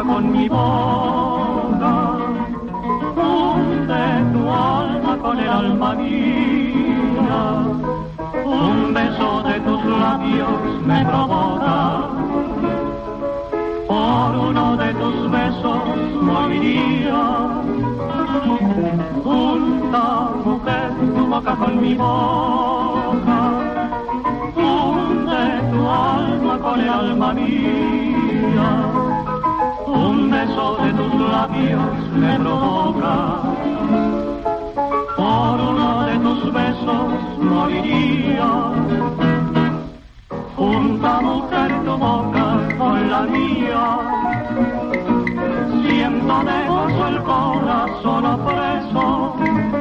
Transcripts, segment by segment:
con mi boca, hunde tu alma con el alma mía, un beso de tus labios me provoca, por uno de tus besos moriría. Junta, mujer, tu boca con mi boca, hunde tu alma con el alma mía, un beso de tus labios me provoca, por uno de tus besos moriría. Junta, mujer, tu boca con la mía, siento de gozo el corazón opreso,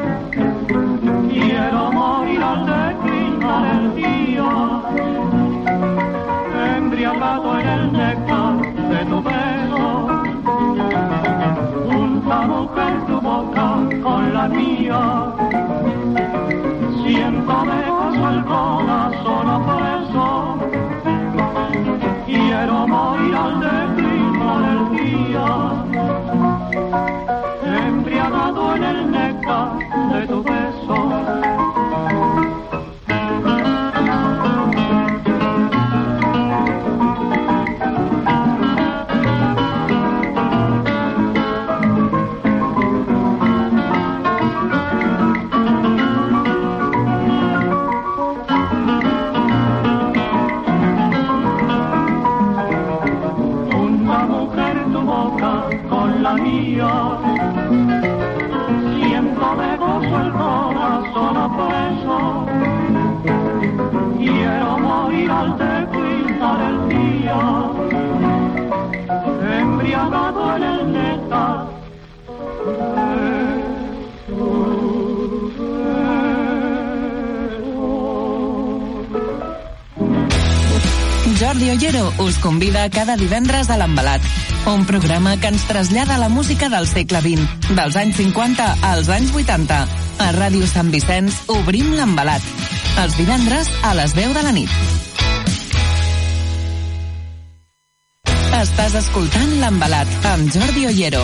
quiero morir al declinar el día, embriagado en el néctar de tu beso. Junta, mujer, tu boca con la mía, siento de gozo el corazón opreso, quiero morir al declinar el día, embriagado en el néctar de tu beso. Siento de gozo el corazón opreso, quiero morir al declinar el día, embriagado en el néctar de tu beso. Jordi Ollero us convida cada divendres a l'Embalat, un programa que ens trasllada la música del segle XX, dels anys 50 als anys 80. A Ràdio Sant Vicenç obrim l'Embalat, els divendres a les 10 de la nit. Estàs escoltant l'Embalat amb Jordi Ollero.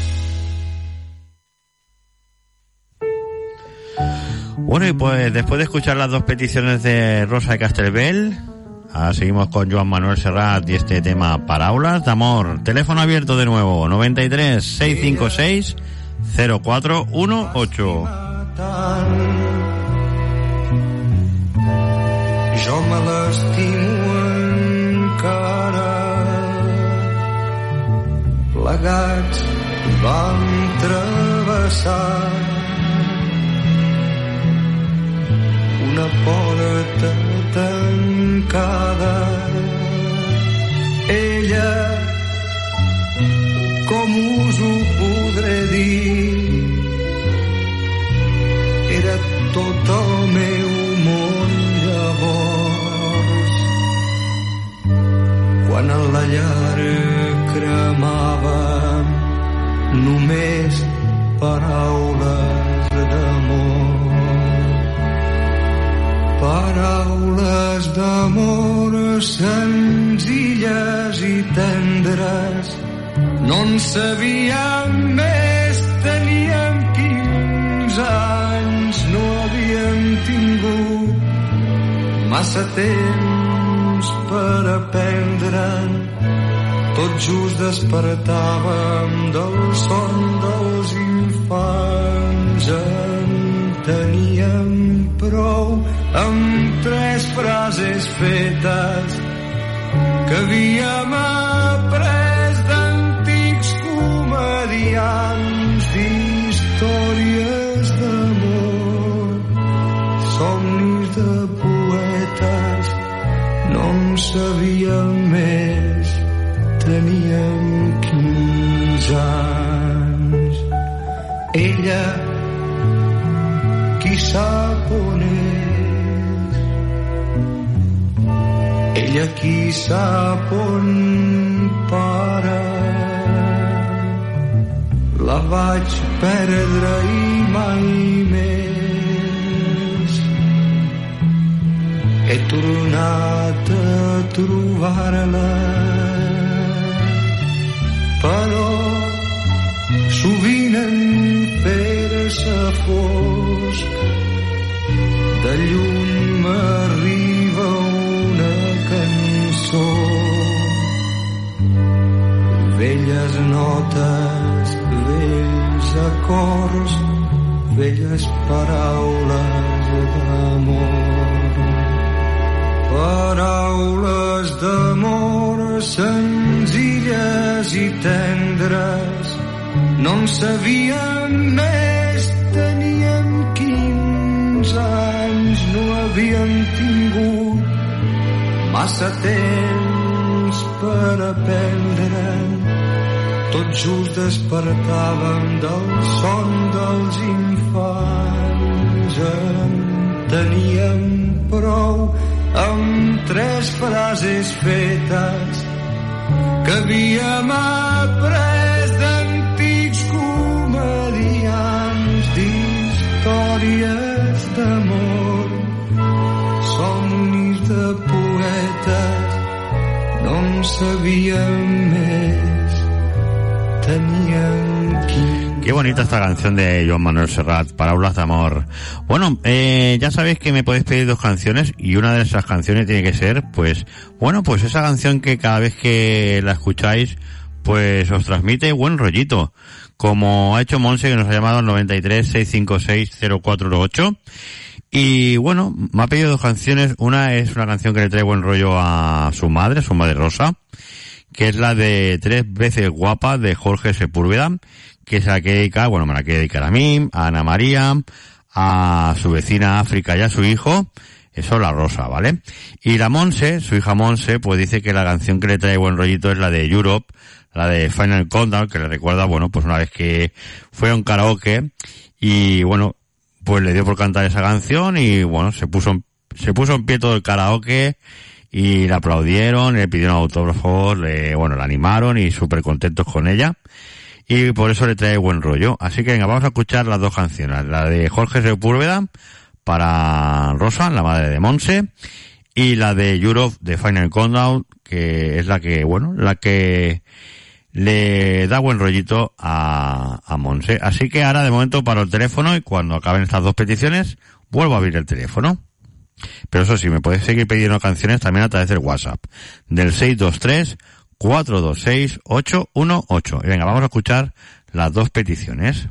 Bueno, y pues después de escuchar las dos peticiones de Rosa de Castelbel, seguimos con Joan Manuel Serrat y este tema Paraules d'amor. Teléfono abierto de nuevo, 93 656 0418. Jo me l'estimo encara, plegats vam travessar una porta tancada. Ella, com us ho podré dir, era tot el meu món llavors, quan en la llar cremava només paraules d'amor. Paraules d'amor senzilles i tendres, no en sabíem més, teníem 15 anys, no havíem tingut massa temps per aprendre'n, tot just despertàvem del son dels infants, en teníem prou amb 3 frases fetes que havíem après d'antics comediants, d'històries d'amor, somnis de poetes, no en sabíem més, teníem 15 anys. Ella, qui sap on és, ella qui sap on para, la vaig perdre i mai més he tornat a trobar-la, però velles notes, vells acords, velles paraules d'amor. Paraules d'amor senzilles i tendres, no en sabíem més, teníem 15 anys, no havíem tingut massa temps per aprendre. Tot just despertàvem del son dels infants. En teníem prou amb 3 frases fetes que havíem après d'antics comedians, d'històries d'amor, somnis de poetes. No en sabíem més, teníem 15. Qué bonita esta canción de Joan Manuel Serrat, Paraulas de Amor. Bueno, ya sabéis que me podéis pedir 2 canciones y una de esas canciones tiene que ser, pues esa canción que cada vez que la escucháis, pues os transmite buen rollito. Como ha hecho Monse, que nos ha llamado al 93-656-0408. Y bueno, me ha pedido 2 canciones. Una es una canción que le trae buen rollo a su madre Rosa, que es la de 3 veces guapa de Jorge Sepúlveda, que se la quiere dedicar, me la quiere dedicar a mí, a Ana María, a su vecina África y a su hijo, eso la Rosa, ¿vale? Y la Monse, su hija Monse, pues dice que la canción que le trae buen rollito es la de Europe, la de Final Countdown, que le recuerda, pues una vez que fue a un karaoke y pues le dio por cantar esa canción y se puso en pie todo el karaoke y la aplaudieron, le pidieron autógrafos, la animaron y súper contentos con ella. Y por eso le trae buen rollo. Así que venga, vamos a escuchar las 2 canciones. La de Jorge Sepúlveda para Rosa, la madre de Monse, y la de Europe de Final Countdown, que es la que le da buen rollito a Monse. Así que ahora de momento paro el teléfono y cuando acaben estas 2 peticiones vuelvo a abrir el teléfono. Pero eso sí, me podéis seguir pidiendo canciones también a través del WhatsApp del 623-426-818. Y venga, vamos a escuchar las 2 peticiones.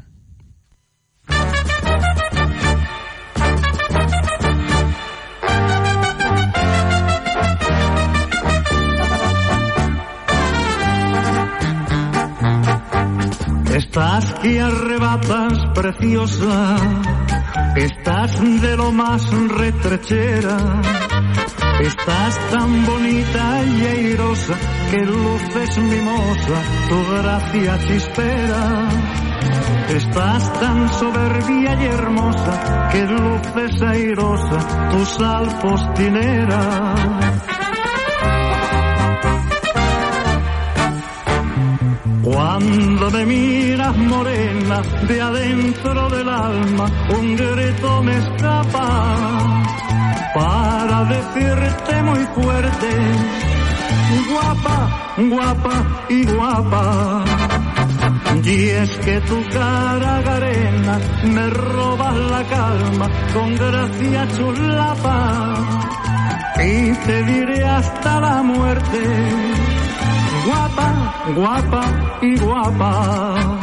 Estás que arrebatas, preciosa, estás de lo más retrechera. Estás tan bonita y airosa que luces mimosa, tu gracia chispera. Estás tan soberbia y hermosa que luces airosa, tu sal postinera. Cuando me miras morena, de adentro del alma un grito me escapa para decirte muy fuerte, guapa, guapa y guapa. Y es que tu cara garena me robas la calma con gracia chulapa, y te diré hasta la muerte, guapa, guapa y guapa.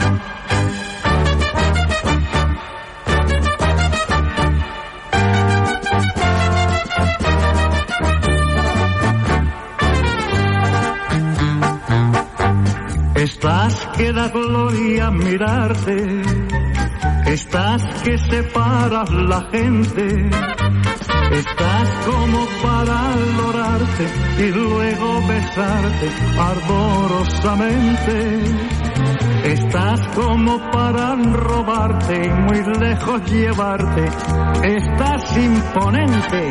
Estás que da gloria mirarte, estás que separas la gente, estás como para adorarte y luego besarte ardorosamente. Estás como para robarte y muy lejos llevarte, estás imponente.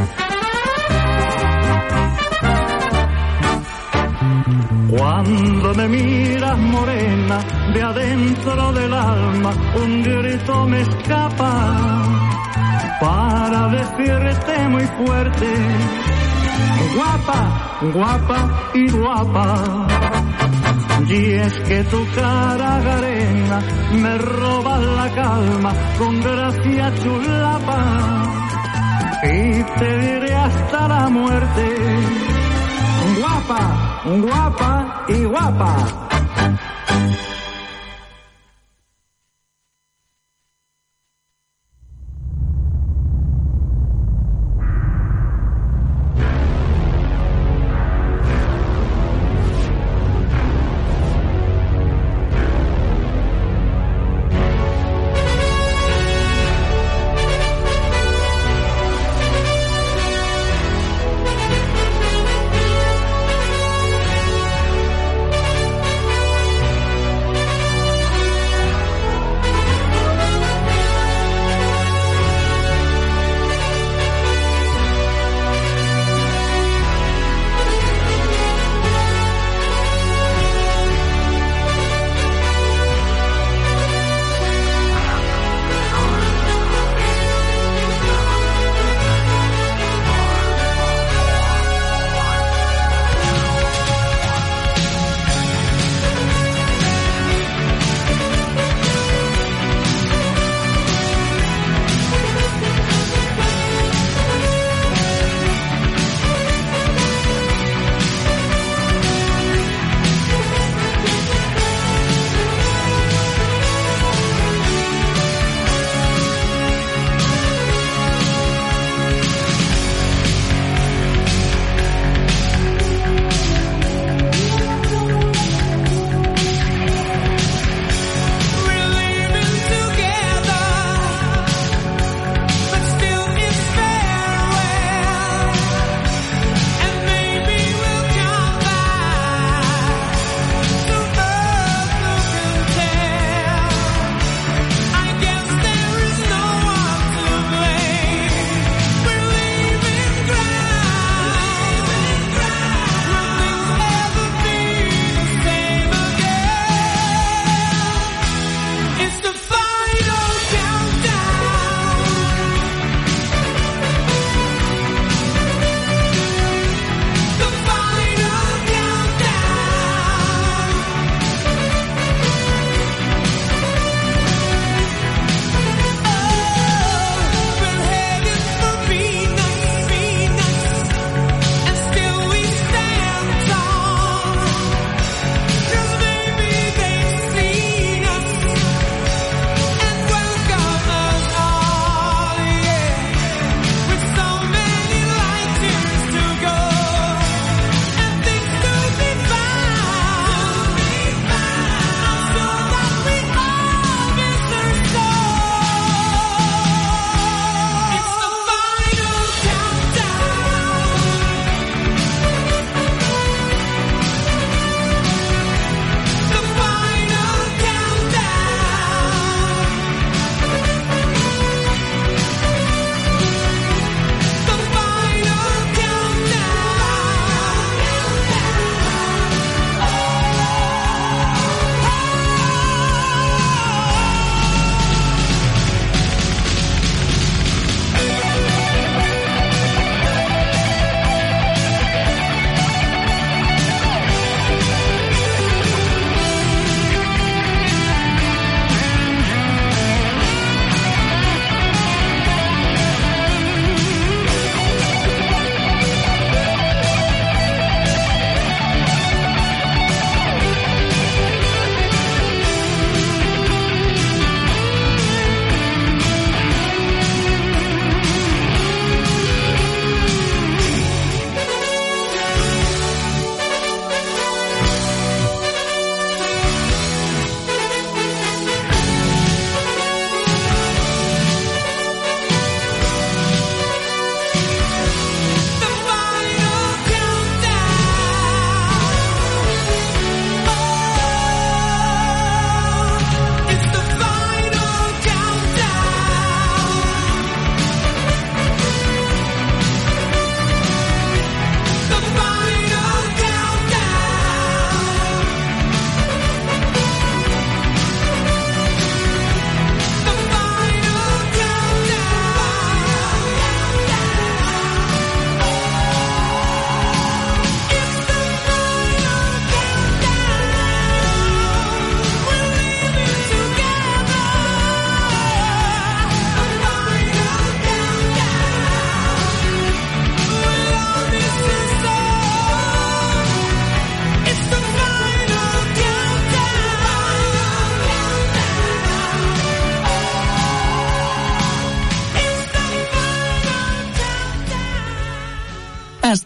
Cuando me miras morena, de adentro del alma un grito me escapa para decirte muy fuerte, guapa, guapa y guapa. Y es que tu cara garena me roba la calma con gracia chulapa, y te diré hasta la muerte, guapa, guapa y guapa.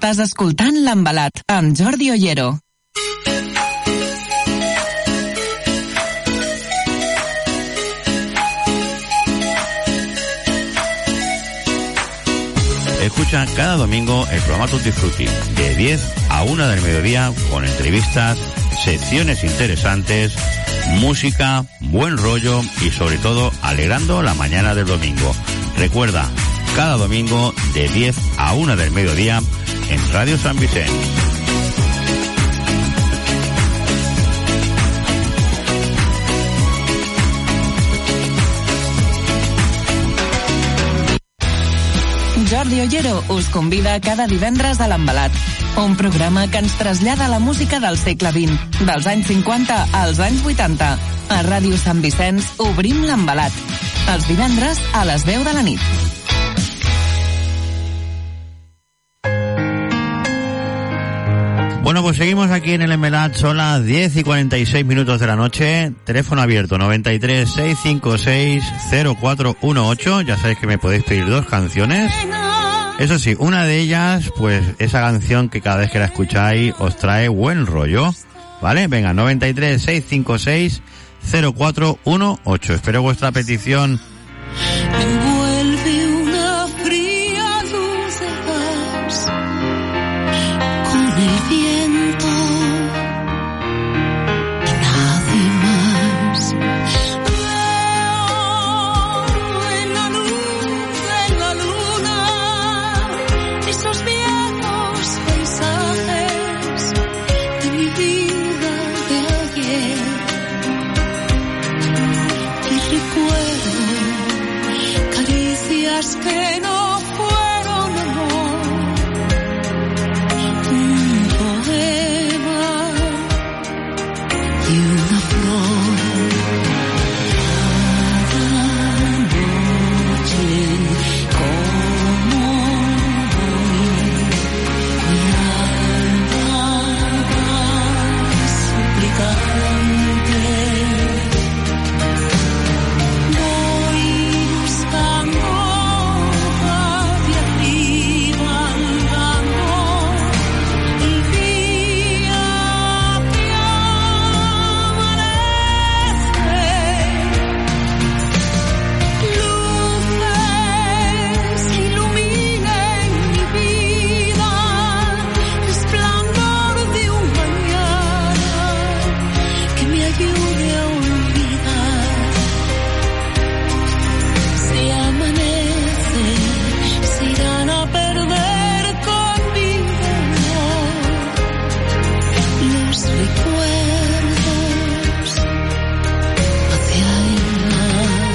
Estàs escoltant L'Embalat amb Jordi Ollero. Escucha cada domingo el programa Tutti Frutti de 10 a 1 del mediodía con entrevistas, secciones interesantes, música, buen rollo y sobre todo alegrando la mañana del domingo. Recuerda, cada domingo de 10 a 1 del mediodía en Radio San Vicente. Jordi Ollero us convida cada divendres a l'Embalat, un programa que ens trasllada la música del segle XX, dels anys 50 als anys 80. A Ràdio Sant Vicenç obrim l'Embalat, els divendres a les 10 de la nit. Bueno, pues seguimos aquí en el Embalat, son las 10 y 46 minutos de la noche, teléfono abierto 93 656 0418, ya sabéis que me podéis pedir 2 canciones. Eso sí, una de ellas, pues esa canción que cada vez que la escucháis os trae buen rollo, ¿vale? Venga, 93 656 0418, espero vuestra petición. Envuelve una fría luz de gas con el viento y nadie más. Veo en la luna esos viejos paisajes de mi vida de ayer y recuerdo caricias que no fueron amor, un poema y una flor. Cada noche como hoy mi alma suplicante voy buscando hacia arriba andando el día que amanece. Luces que iluminen mi vida, resplandor de un mañana que me ayude a olvidar. Si amanece, se irán a perder conmigo los recuerdos hacia el mar.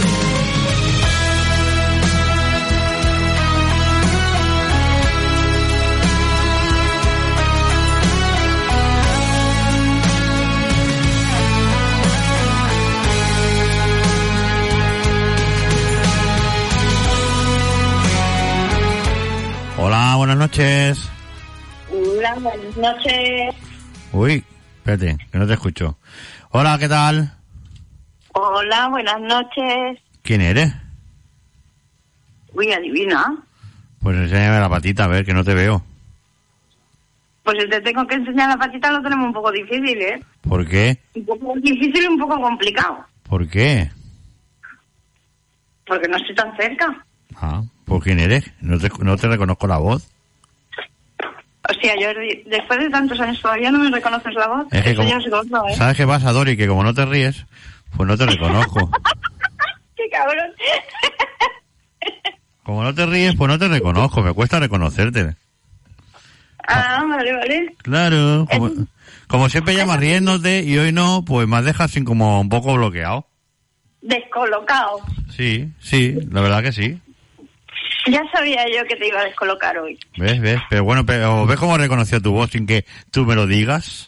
Hola, buenas noches. Hola, buenas noches. Uy, espérate, que no te escucho. Hola, ¿qué tal? Hola, buenas noches. ¿Quién eres? Uy, adivina. Pues enséñame la patita, a ver, que no te veo. Pues si te tengo que enseñar la patita lo tenemos un poco difícil, ¿eh? ¿Por qué? Un poco difícil y un poco complicado. ¿Por qué? Porque no estoy tan cerca. Ah, ¿por quién eres? No te reconozco la voz. O sea, yo después de tantos años todavía no me reconoces la voz. Es que Eso como, ya es gordo, ¿eh? ¿sabes qué pasa, Dori? Que como no te ríes, pues no te reconozco. ¡Qué cabrón! Como no te ríes, pues no te reconozco. Me cuesta reconocerte. Ah, vale, vale. Claro. Como siempre llamas riéndote y hoy no, pues me has dejado así como un poco bloqueado. Descolocado. Sí, la verdad que sí. Ya sabía yo que te iba a descolocar hoy. ¿Ves? Pero bueno, ¿ves cómo reconoció tu voz sin que tú me lo digas?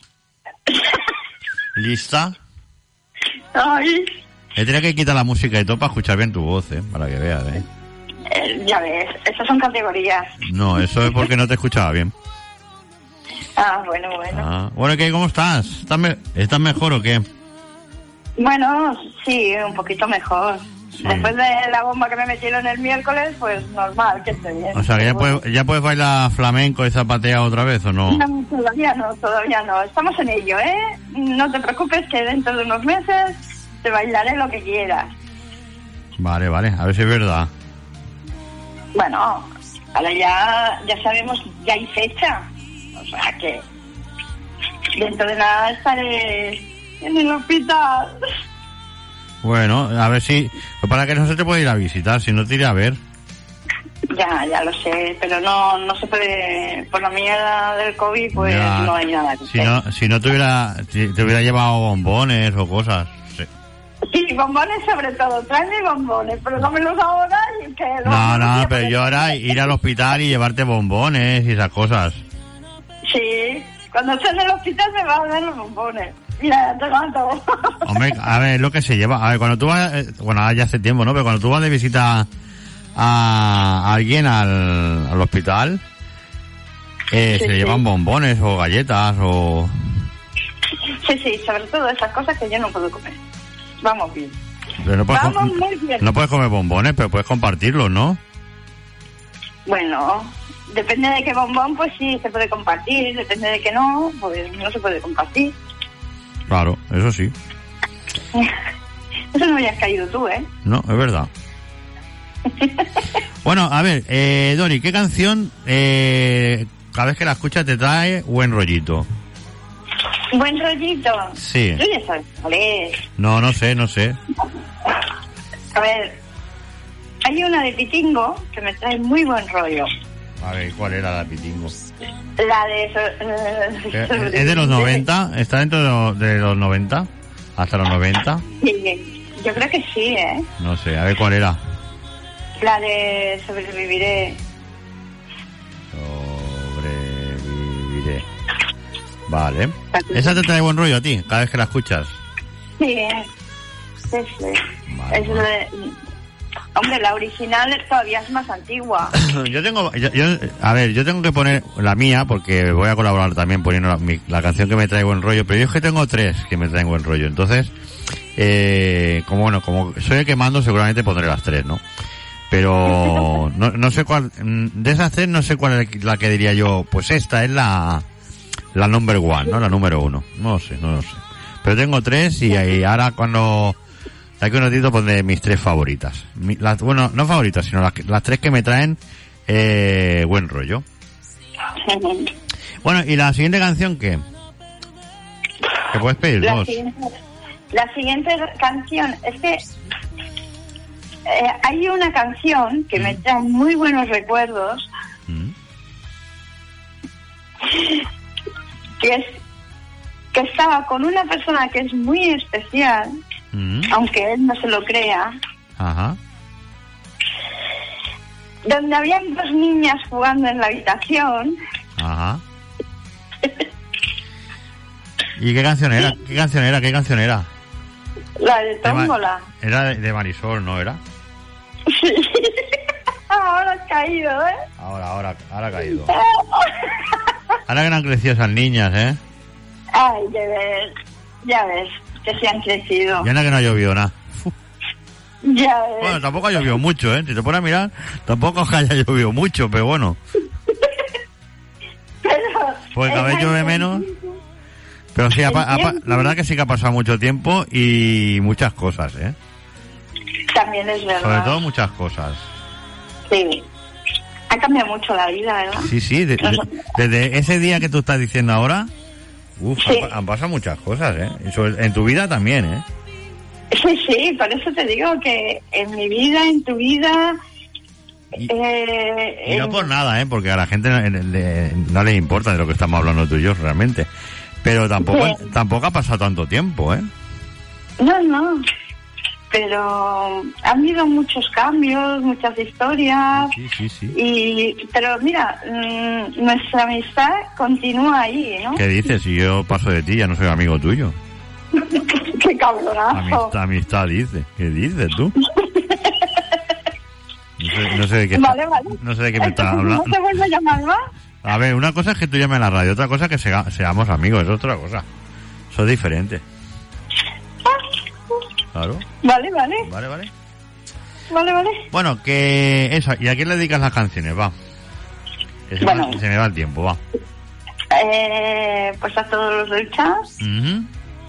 ¿Lista? Ay, He tenido que quitar la música y todo para escuchar bien tu voz, para que veas, ya ves, esas son categorías. No, eso es porque no te escuchaba bien. Ah, bueno. Bueno, ¿qué? ¿Cómo estás? ¿Estás mejor o qué? Bueno, sí, un poquito mejor. Sí. Después de la bomba que me metieron el miércoles, pues normal, que esté bien. O sea, que ya puedes bailar flamenco y zapatear otra vez, ¿o no? No, todavía no. Estamos en ello, ¿eh? No te preocupes que dentro de unos meses te bailaré lo que quieras. Vale, a ver si es verdad. Bueno, ahora ya sabemos, ya hay fecha. O sea que dentro de nada estaré en el hospital. Bueno, a ver si... Para que no se te puede ir a visitar, si no te iré a ver. Ya lo sé, pero no se puede... Por la mierda del COVID, pues Ya, no hay nada que hacer. Si no te hubiera llevado bombones o cosas. Sí. Sí, bombones sobre todo. Tráeme bombones, pero dámelos ahora y que... No, pero yo ahora ir al hospital y llevarte bombones y esas cosas. Sí, cuando esté en el hospital me vas a dar los bombones. Mira, te mando. Hombre, a ver, lo que se lleva. A ver, cuando tú vas... bueno, ya hace tiempo, ¿no? Pero cuando tú vas de visita a alguien al hospital, se le llevan bombones o galletas o... Sí, sobre todo esas cosas que yo no puedo comer. Vamos bien. Pero no puedes Vamos muy bien. No puedes comer bombones, pero puedes compartirlos, ¿no? Bueno, depende de qué bombón, pues sí, se puede compartir. Depende de que no, pues no se puede compartir. Claro, eso sí. Eso no habías caído tú, ¿eh? No, es verdad. Bueno, a ver, Dori, ¿qué canción cada vez que la escuchas te trae buen rollito? Buen rollito. Sí. Tú ya sabes cuál es. No sé. A ver, hay una de Pitingo que me trae muy buen rollo. A ver, ¿cuál era la Pitingo? La de... ¿Es de los 90? ¿Está dentro de los 90? ¿Hasta los 90? Sí, yo creo que sí, ¿eh? No sé, a ver cuál era. La de Sobreviviré. Sobreviviré. Vale. ¿Esa te trae buen rollo a ti, cada vez que la escuchas? Sí. Vale, Es de... Hombre, la original todavía es más antigua. Yo tengo que poner la mía, porque voy a colaborar también poniendo la canción que me trae buen rollo, pero yo es que tengo 3 que me traen buen rollo, entonces, como soy el que mando, seguramente pondré las 3, ¿no? Pero no sé cuál, de esas 3 no sé cuál es la que diría yo, pues esta es la number one, ¿no? La número 1, no lo sé. Pero tengo 3 y ahora cuando... De aquí un ratito pondré mis 3 favoritas. Bueno, no favoritas, sino las 3 que me traen buen rollo. Bueno, ¿y la siguiente canción qué? ¿Te puedes pedir dos? La siguiente canción es que hay una canción que me trae muy buenos recuerdos, que estaba con una persona que es muy especial, aunque él no se lo crea. Ajá. Donde habían 2 niñas jugando en la habitación. Ajá. ¿Y qué canción era? ¿Qué canción era? La de Tómbola. Era de Marisol, ¿no era? Sí. Ahora has caído, ¿eh? Ahora ha caído. Ahora que no han crecido esas niñas, ¿eh? Ay, ya ves, que se han crecido. Y ahora que no ha llovido nada. Ya ves. Bueno, tampoco ha llovido mucho, ¿eh? Si te pones a mirar, tampoco haya llovido mucho, pero bueno. Pues cada vez llueve menos. Pero sí, la verdad que sí que ha pasado mucho tiempo y muchas cosas, ¿eh? También es verdad. Sobre todo muchas cosas. Sí. Ha cambiado mucho la vida, ¿verdad? Sí, desde ese día que tú estás diciendo ahora, sí. Han pasado muchas cosas, ¿eh? En tu vida también, ¿eh? Sí, por eso te digo que en mi vida, en tu vida... Y no por nada, ¿eh? Porque a la gente no le importa de lo que estamos hablando tú y yo, realmente. Pero tampoco ha pasado tanto tiempo, ¿eh? No. Pero han habido muchos cambios, muchas historias. Sí. Pero mira, nuestra amistad continúa ahí, ¿no? ¿Qué dices? Si yo paso de ti, ya no soy amigo tuyo. ¡Qué cabronazo! Amistad dice. ¿Qué dices tú? No sé de qué vale. No sé de qué me estás hablando. ¿No te vuelvo a llamar más? A ver, una cosa es que tú llames a la radio, otra cosa es que seamos amigos, es otra cosa. Eso es diferente. Claro. Vale. Vale. Bueno, que eso. ¿Y a quién le dedicas las canciones? Va. Que se me va el tiempo, va. Pues a todos los del chat. Uh-huh.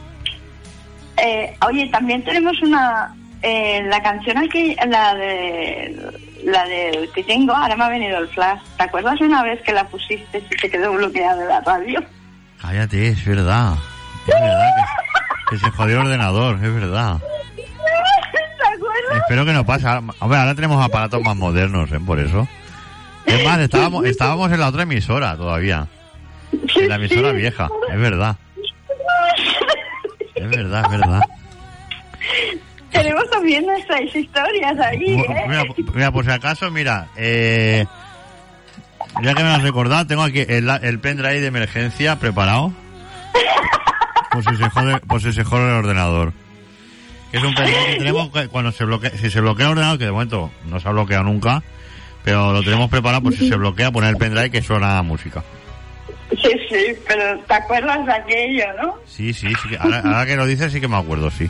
Oye, también tenemos la canción aquí, la del que tengo, ahora me ha venido el flash. ¿Te acuerdas una vez que la pusiste y se quedó bloqueada de la radio? Cállate, es verdad. Es verdad que se jodió el ordenador, es verdad. ¿Te acuerdas? Espero que no pase. Hombre, ahora tenemos aparatos más modernos, por eso. Es más, estábamos en la otra emisora todavía. En la emisora vieja, es verdad. Es verdad. Tenemos también nuestras historias ahí, Mira, por si acaso, ya que me lo has recordado, tengo aquí el pendrive de emergencia preparado. Por si se jode el ordenador. Que es un pendrive que tenemos cuando si se bloquea el ordenador, que de momento no se ha bloqueado nunca, pero lo tenemos preparado por si se bloquea, poner el pendrive que suena música. Sí, pero ¿te acuerdas de aquello, no? Sí, ahora que lo dices sí que me acuerdo, sí.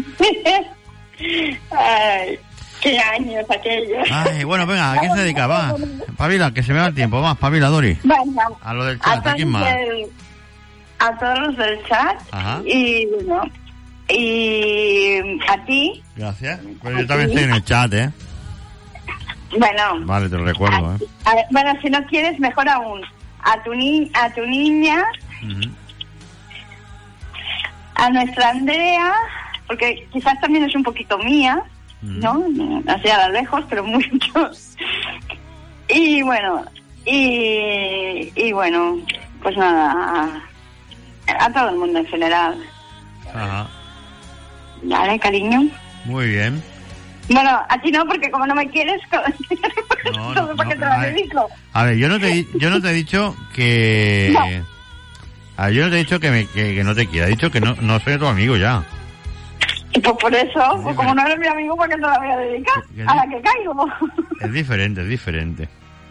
Ay, qué años aquellos. Ay, bueno, venga, ¿a quién se dedica? Va, Pavila, que se me va el tiempo, va, Pavila, Dori. Venga. A lo del chat, ¿a quién más? A todos los del chat. Ajá. Y bueno, y a ti. Gracias. Pues yo también estoy en el chat, Bueno. Vale, te lo recuerdo, Bueno, si no quieres, mejor aún. A tu niña, uh-huh. A nuestra Andrea, porque quizás también es un poquito mía, uh-huh. ¿no? Así a lo lejos, pero mucho. Y bueno, pues nada, a todo el mundo en general. Ajá. Vale, cariño. Muy bien. Bueno, a ti no, porque como no me quieres, no, ¿para qué te lo dedico? A ver, yo no te he dicho que... No. A ver, yo no te he dicho que no te quiera, he dicho que no soy tu amigo ya. Y pues por eso, pues como no eres mi amigo, ¿para qué te la voy a dedicar? A la que caigo. Es diferente.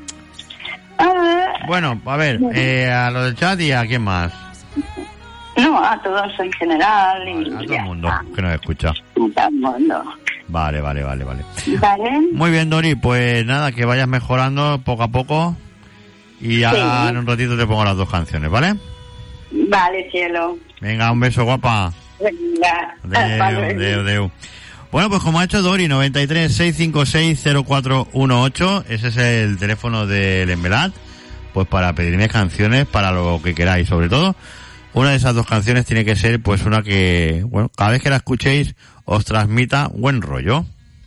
Bueno, a ver, a lo del chat y a quién más. No, a todos en general. Vale, a todo el mundo que nos escucha. A todo el mundo. Vale. Vale. Muy bien, Dori, pues nada, que vayas mejorando poco a poco y ahora en un ratito te pongo las dos canciones, ¿vale? Vale, cielo. Venga, un beso, guapa. Venga. Adeu. Bueno, pues como ha hecho Dori, 93-656-0418, ese es el teléfono del Envelat, pues para pedirme canciones para lo que queráis, sobre todo. Una de esas dos canciones tiene que ser pues una que, bueno, cada vez que la escuchéis os transmita buen rollo.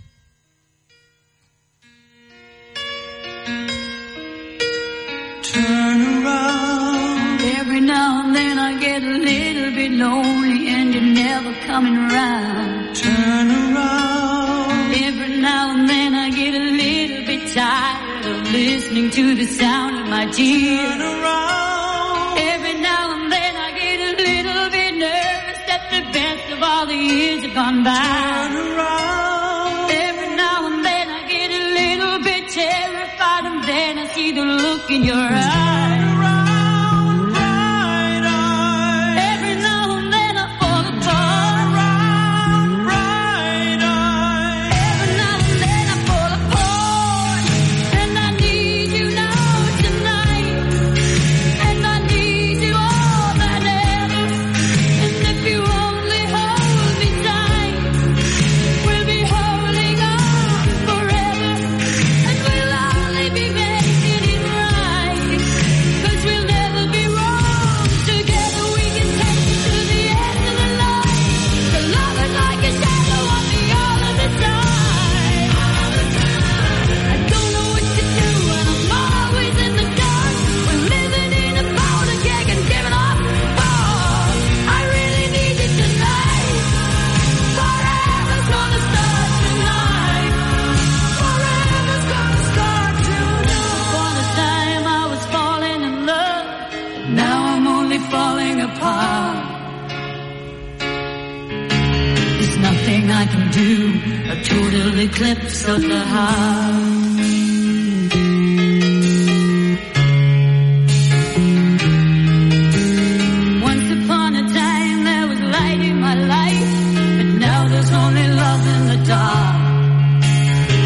Turn around. Every now and then I get a little bit lonely and you're never coming around. Turn around. Every now and then I get a little bit tired of listening to the sound of my tears. Turn around. Every now and then I get a little bit nervous that the best of all the years have gone by. Turn around. Every now and then I get a little bit terrified and then I see the look in your eyes. I can do a total eclipse of the heart. Once upon a time there was light in my life, but now there's only love in the dark.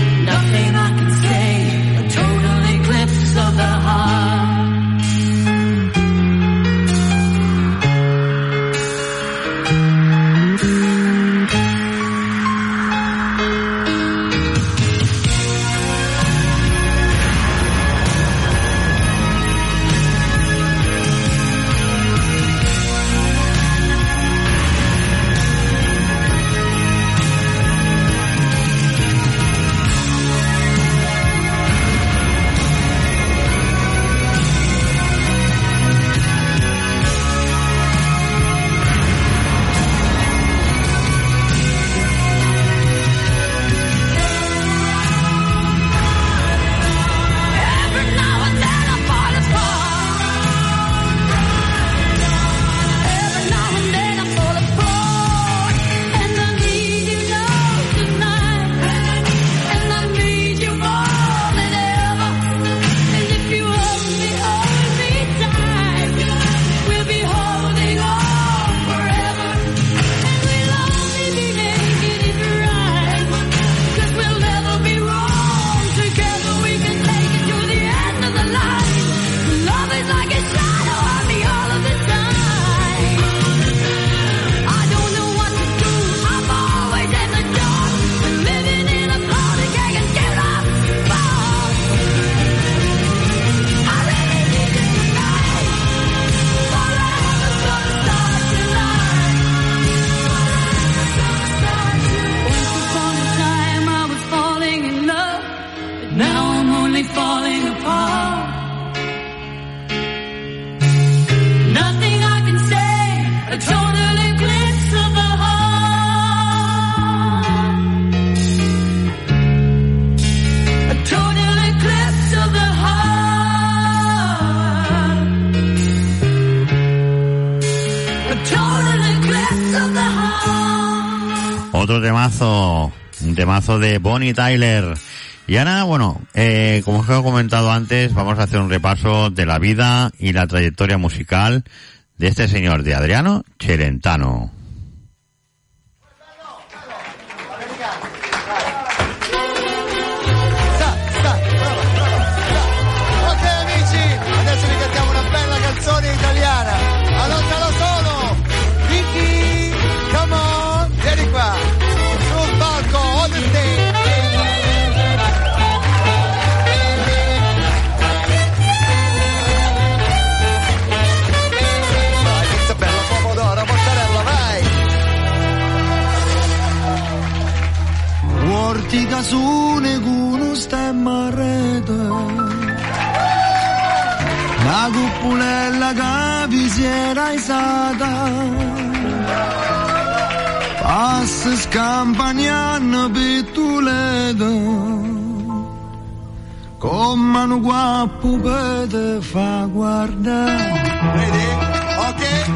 Otro temazo, un temazo de Bonnie Tyler. Y ahora, bueno, como os he comentado antes, vamos a hacer un repaso de la vida y la trayectoria musical de este señor, de Adriano Celentano. Ok amici, adesso vi cantiamo una bella canzone italiana. Allontalo solo, Vicky, come on, vieni qua, sul palco, on the stage. Vortica su neguno stemma a rete, la cuppulella che vi si era isata, passa scampagnano pittulete, come un guappo che te fa guardare. Vedi? Ok.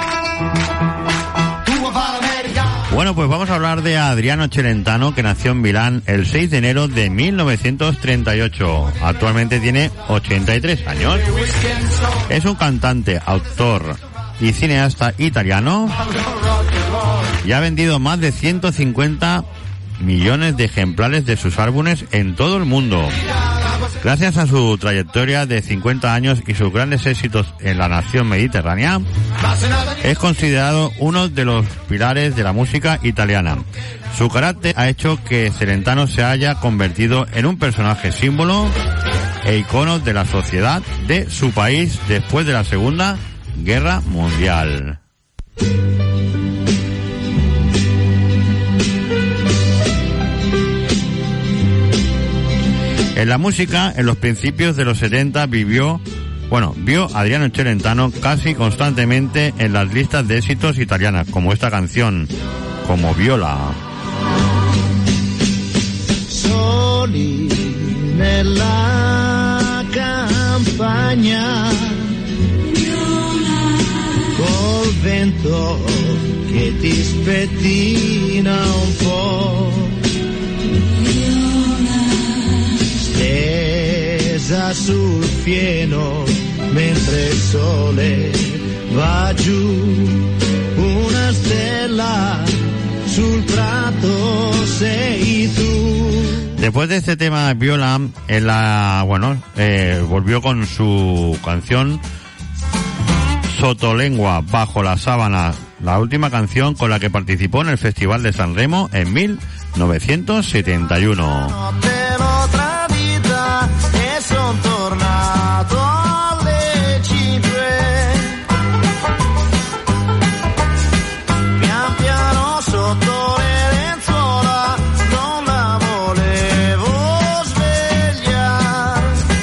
Bueno, pues vamos a hablar de Adriano Celentano, que nació en Milán el 6 de enero de 1938. Actualmente tiene 83 años. Es un cantante, autor y cineasta italiano y ha vendido más de 150 millones de ejemplares de sus álbumes en todo el mundo. Gracias a su trayectoria de 50 años y sus grandes éxitos en la nación mediterránea, es considerado uno de los pilares de la música italiana. Su carácter ha hecho que Celentano se haya convertido en un personaje símbolo e icono de la sociedad de su país después de la Segunda Guerra Mundial. En la música, en los principios de los 70 vio Adriano Celentano casi constantemente en las listas de éxitos italianas, como esta canción, como Viola. Soli nella campagna, col vento che ti spettina un po'. Stesa sul fieno mentre il sole va giù, una stella sul prato sei tú. Después de este tema Viola, volvió con su canción Sotolengua, Bajo la sábana, la última canción con la que participó en el Festival de San Remo en 1971. Son tornato alle 5, pian piano sotto le lenzuola, non la volevo svegliare,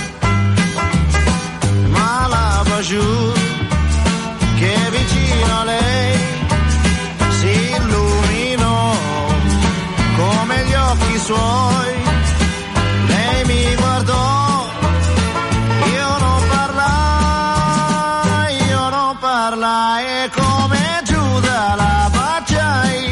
ma la Bajou che vicino a lei si illuminò come gli occhi suoi, lei mi guardò. E come Giuda la baciai,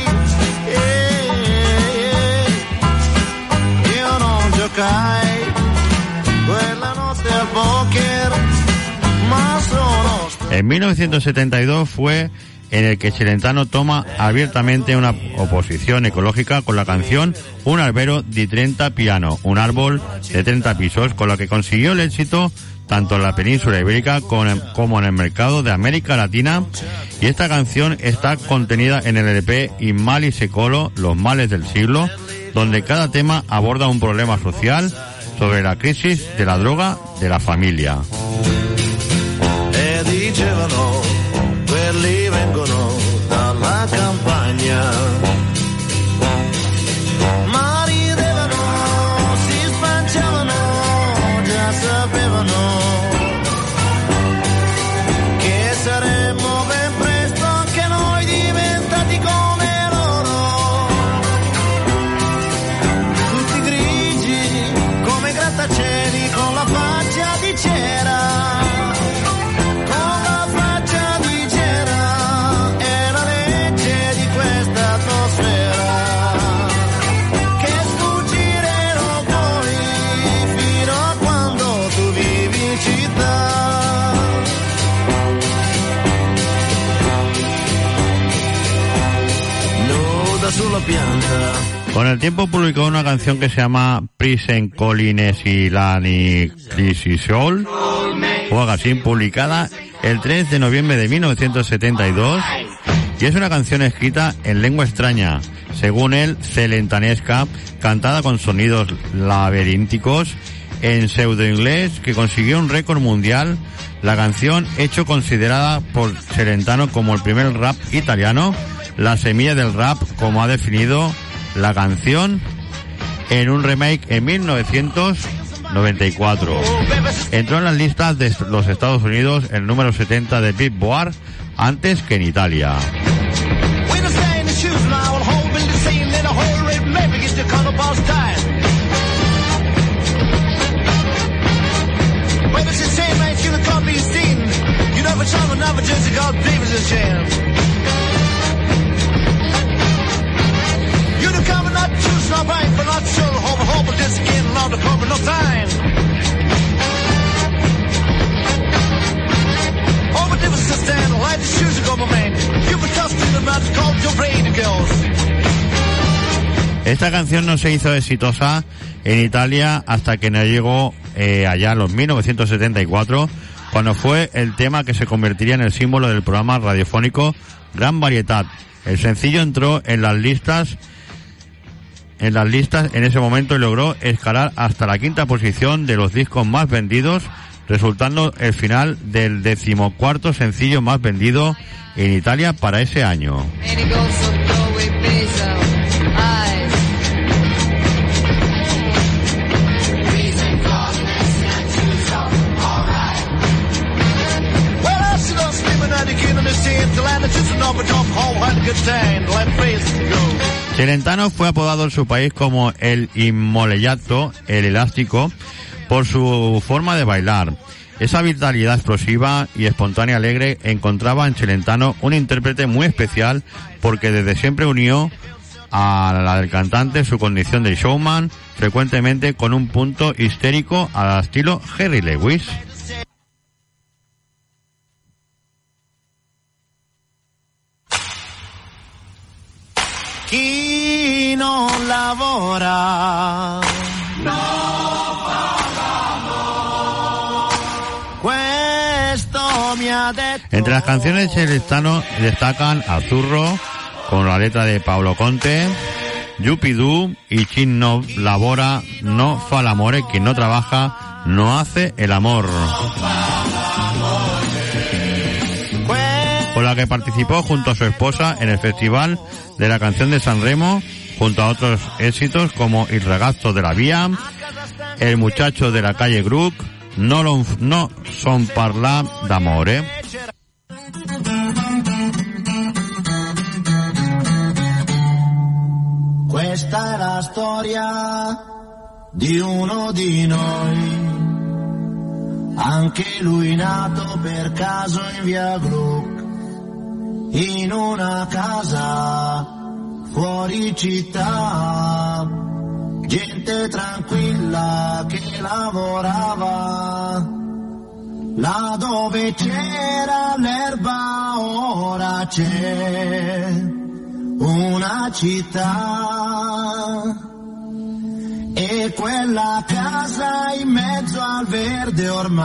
io non giocai quella notte al poker, ma sono... En 1972 fue en el que Celentano toma abiertamente una oposición ecológica con la canción Un albero di 30 piano, un árbol de 30 pisos, con la que consiguió el éxito tanto en la península ibérica como en el mercado de América Latina, y esta canción está contenida en el LP In mali secolo, los males del siglo, donde cada tema aborda un problema social sobre la crisis de la droga de la familia. E dicevano, quelli vengono dalla campagna, ma ridevano, si spanciavano, già sapevano che saremmo ben presto anche noi diventati come loro, tutti grigi come grattacieli con la faccia di cera. Con la faccia di cera, e la legge di questa sulla pianta. Con el tiempo publicó una canción que se llama Prisen Collines y Lani Crisisol, o algo así, publicada el 3 de noviembre de 1972, y es una canción escrita en lengua extraña, según él, celentanesca, cantada con sonidos laberínticos en pseudo-inglés, que consiguió un récord mundial. La canción, hecho considerada por Celentano como el primer rap italiano, la semilla del rap, como ha definido la canción en un remake en 1994. Entró en las listas de los Estados Unidos el número 70 de Billboard, antes que en Italia. Esta canción no se hizo exitosa en Italia hasta que no llegó allá en los 1974, cuando fue el tema que se convertiría en el símbolo del programa radiofónico Gran Varietà. El sencillo entró en las listas en ese momento y logró escalar hasta la 5ª posición de los discos más vendidos, resultando el final del 14º sencillo más vendido en Italia para ese año. Celentano fue apodado en su país como el Immoleyato, el elástico, por su forma de bailar. Esa vitalidad explosiva y espontánea alegre encontraba en Celentano un intérprete muy especial, porque desde siempre unió a la del cantante su condición de showman, frecuentemente con un punto histérico al estilo Jerry Lewis. Chi non lavora no pagano. Questo mi ha detto. Entre las canciones de Celentano destacan Azzurro, con la letra de Paolo Conte, Yuppidú y Chi no lavora no fa l'amore, quien no trabaja no hace el amor, con la que participó junto a su esposa en el Festival de la Canción de San Remo, junto a otros éxitos como Il ragazzo della via, El muchacho de la calle Gluck, No son parla d'amore. Questa è la storia di uno di noi, anche lui nato per caso in via Gluck, in una casa fuori città, gente tranquilla che lavorava, là dove c'era l'erba ora c'è una città, e quella casa in mezzo al verde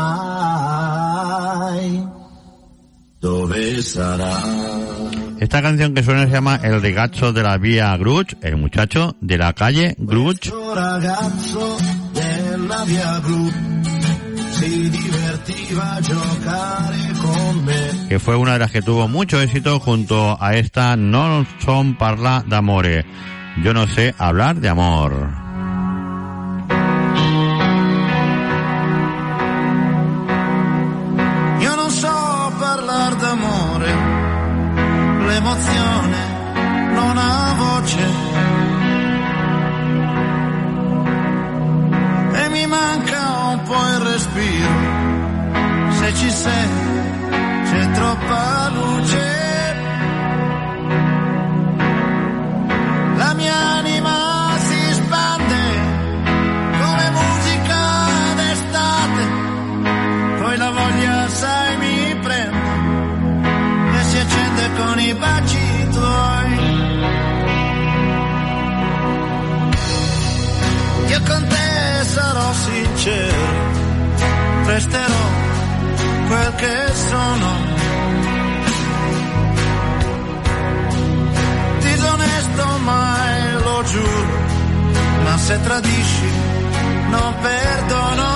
ormai, dove sarà? Esta canción que suena se llama El ragazzo della via Gluck, el muchacho de la calle Gluck, Ragazzo della via Gluck si divertiva a giocare con me, que fue una de las que tuvo mucho éxito junto a esta No son parla d'amore, yo no sé hablar de amor. d'amore, l'emozione non ha voce e mi manca un po' il respiro, se ci sei c'è troppa luce, la mia anima si spande come musica d'estate, poi la voglia sai mi prende e si accende con i baci tuoi. se tradisci non perdono.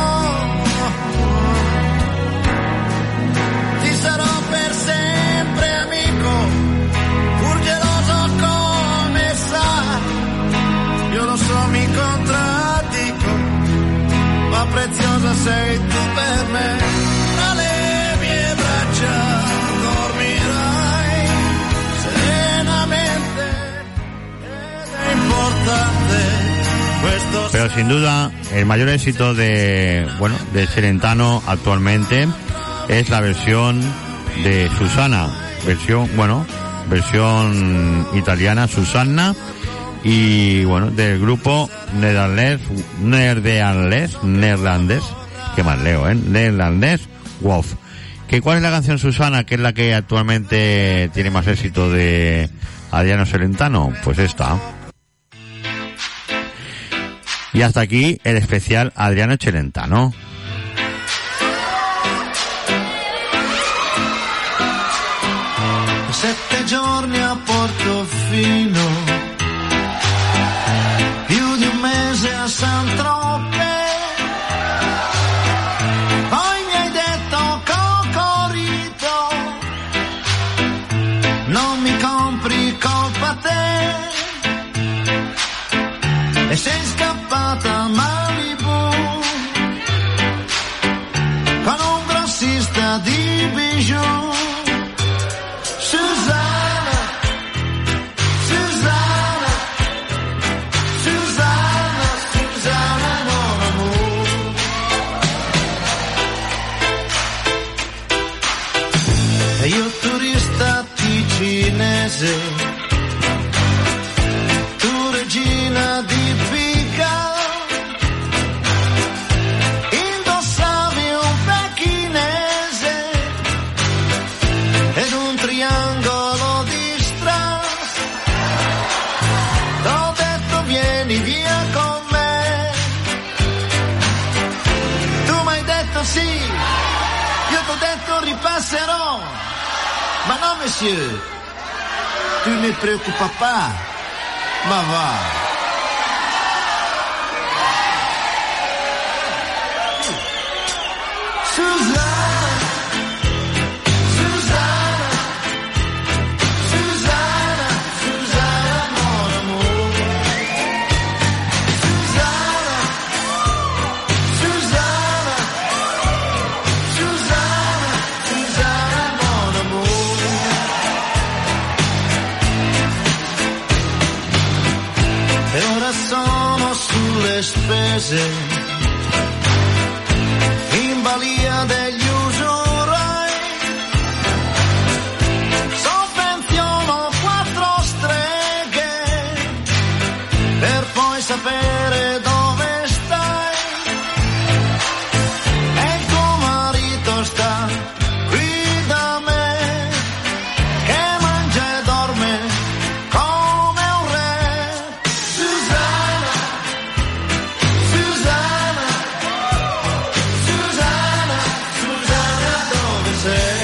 Ti sarò per sempre amico, pur geloso come sai. Io lo so, mi contraddico, ma preziosa sei tu per me. Tra le mie braccia dormirai serenamente ed è importante. Pero sin duda el mayor éxito de Celentano actualmente es la versión de Susana, versión italiana, Susanna, y bueno, del grupo neerlandés, qué más leo, neerlandés Wolf. ¿Cuál es la canción Susana, que es la que actualmente tiene más éxito de Adriano Celentano? Pues esta. Y hasta aquí el especial Adriano Celentano. Sette giorni a Portofino, più di un mese a Saint-Tropez, poi mi hai detto Cocorito, non mi compri, colpa te, e sei scappata a Malibu con un grossista di bijou. Susana, Susana, Susana, Susana, mon amour. E io turista ticinese, tu regina di Pica, indossavi un pechinese ed un triangolo di strass. T'ho detto vieni via con me, tu m'hai detto sì, io t'ho detto ripasserò, ma no monsieur, tu ne preoccupa pas, ma va. Susana, Susana, Susana, Susana, mon amour. Susana, Susana, Susana, Susana, mon amour. E ora sono sulle spese, in balia degli usurai, sovvenziono 4 streghe per poi sapere dove stai, e il tuo marito sta qui da me, che mangia e dorme come un re. Susana, Susana, Susana, Susana, dove sei?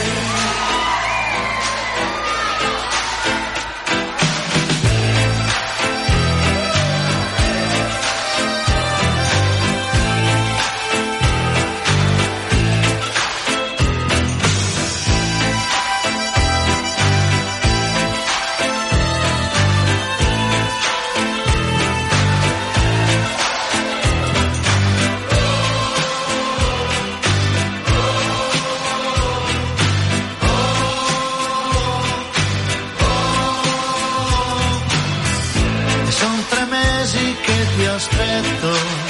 Sono 3 mesi che ti aspetto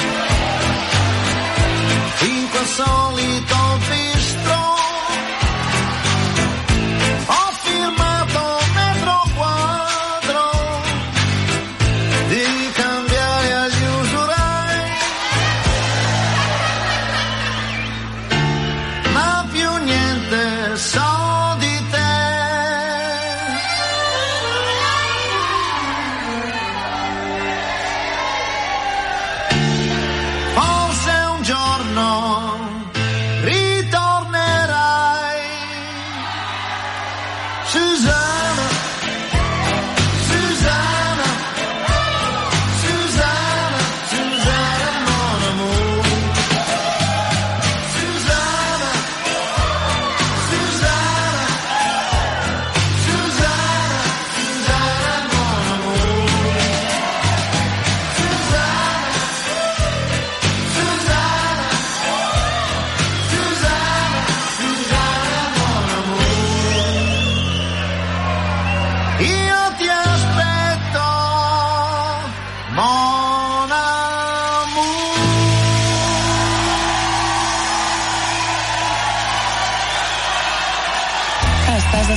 in quel solito bistro. Ho firmato metro quadro di cambiare agli usurai, ma più niente so di te. Forse un giorno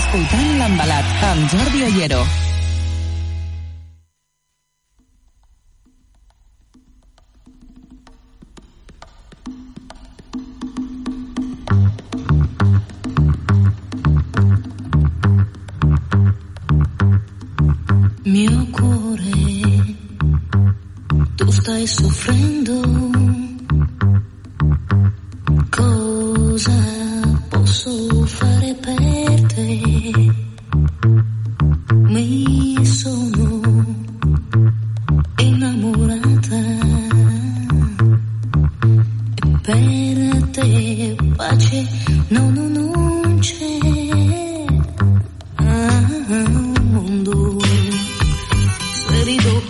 escoltant L'Embalat amb Jordi Ollero. Mio cuore, tu stai soffrendo, cosa posso fare per te? Mi sono innamorata e per te pace non c'è. Mondo, se rido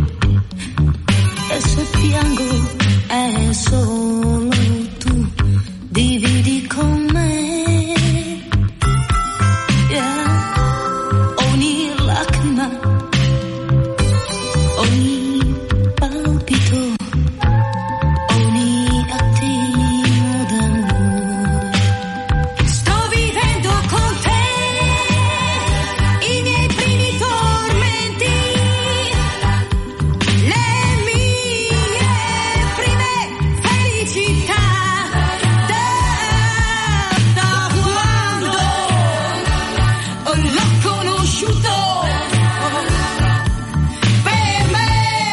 e se piango è solo tu, dividi con me, yeah. Ogni lacrima, ogni palpito, ogni attimo d'amore. Sto vivendo con te i miei primi tormenti, le mie prime felicità, da quando l'ho conosciuto. Per me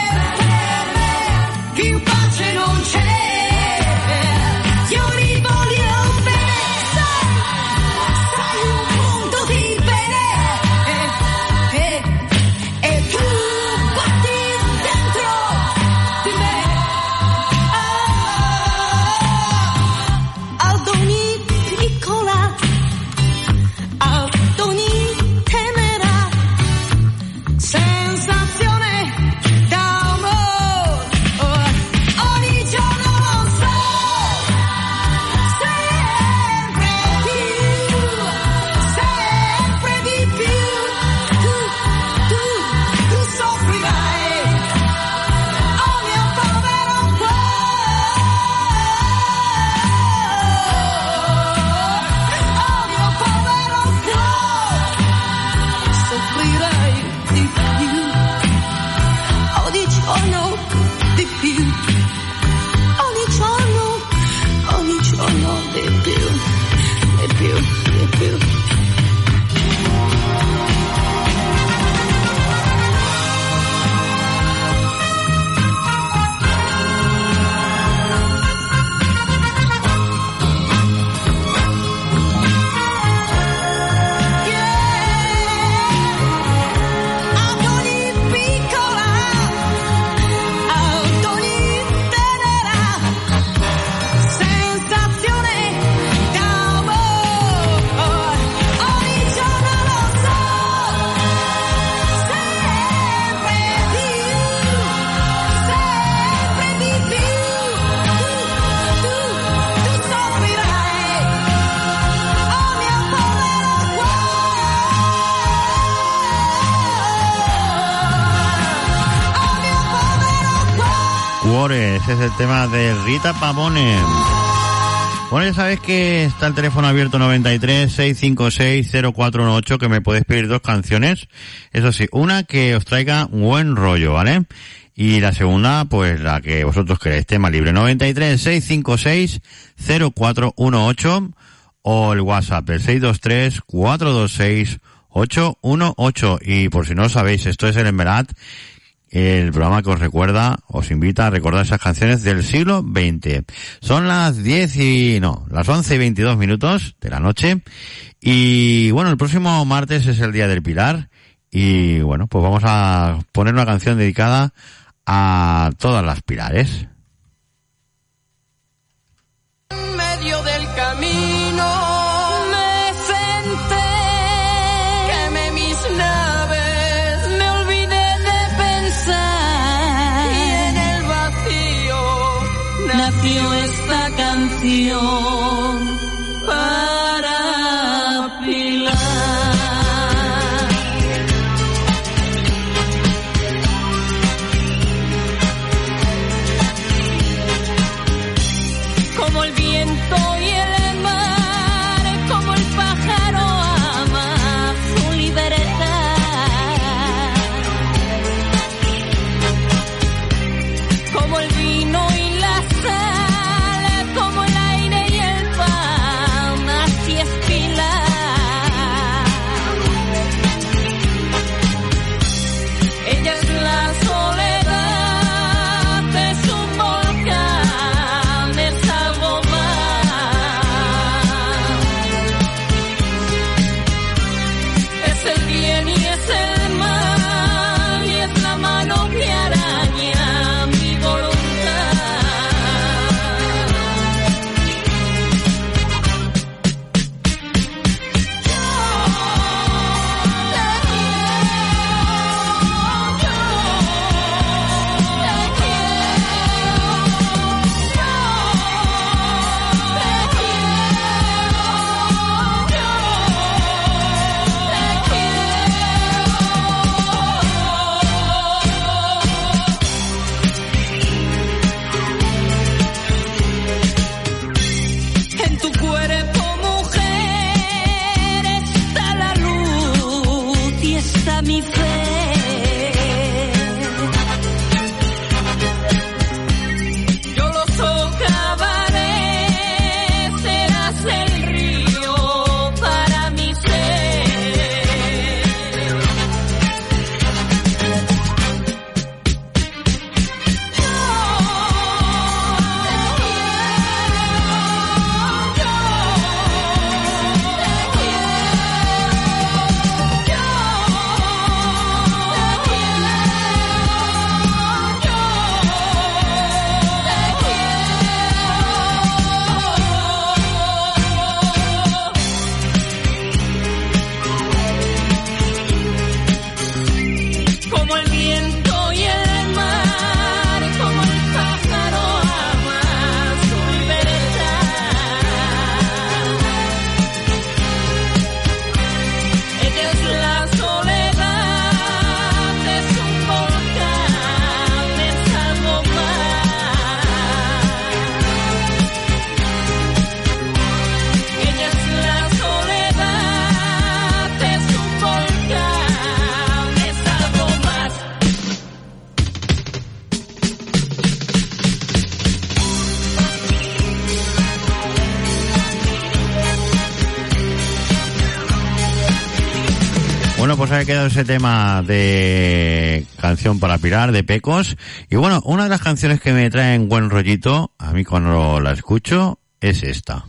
più pace non c'è. Io li voglio bene, sai un punto di bene, e tu batti dentro di me. Ad ogni piccola, ad ogni tenera sensazione d'amore, ogni giorno lo so, sempre di più, tu soffrirai, oh mio povero cuore, oh mio povero cuore, soffrirai di più, ogni giorno di più, ogni giorno di più, di più, di più. Ad ogni piccola, ad ogni tenera sensazione d'amore, ogni giorno lo so, sempre di più, tu soffrirai, oh mio povero cuore, oh mio povero cuore. Cuore, ese es el tema de Rita Pavone. Bueno, ya sabes que está el teléfono abierto 93 656 0418, que me podéis pedir dos canciones. Eso sí, una que os traiga buen rollo, ¿vale? Y la segunda, pues la que vosotros queráis, tema libre. 93 656 0418 o el WhatsApp, el 623 426 818. Y por si no lo sabéis, esto es el Embalat, el programa que os recuerda, os invita a recordar esas canciones del siglo XX. Son las 11:22 minutos de la noche. Y bueno, el próximo martes es el Día del Pilar. Y bueno, pues vamos a poner una canción dedicada a todas las pilares. En medio del camino me senté, quemé mis naves, me olvidé de pensar, y en el vacío nació esta canción para Pilar. Como el viento y el mar, como el pájaro ama pues ha quedado ese tema de Canción para Pilar, de Pecos. Y bueno, una de las canciones que me traen buen rollito, a mí cuando la escucho, es esta.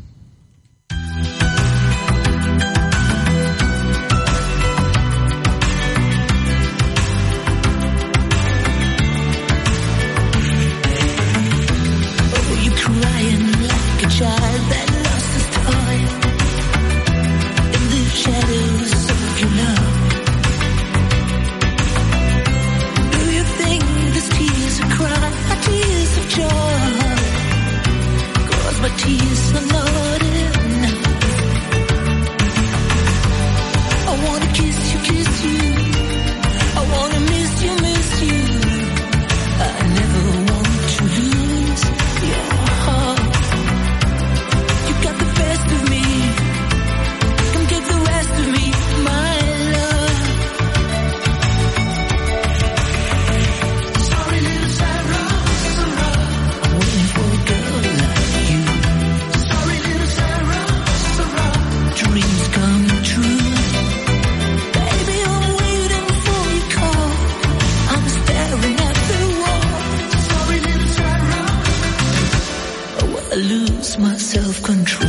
Tears are not enough. I wanna kiss you. I wanna miss you. I never want to lose your heart. You got the best of me. Come take the rest of me, my love. Sorry, little Sarah. I'm waiting for a girl like you. Dreams come true. Baby, I'm waiting for your call. I'm staring at the wall. Sorry, little Sarah. Oh, I lose my self-control.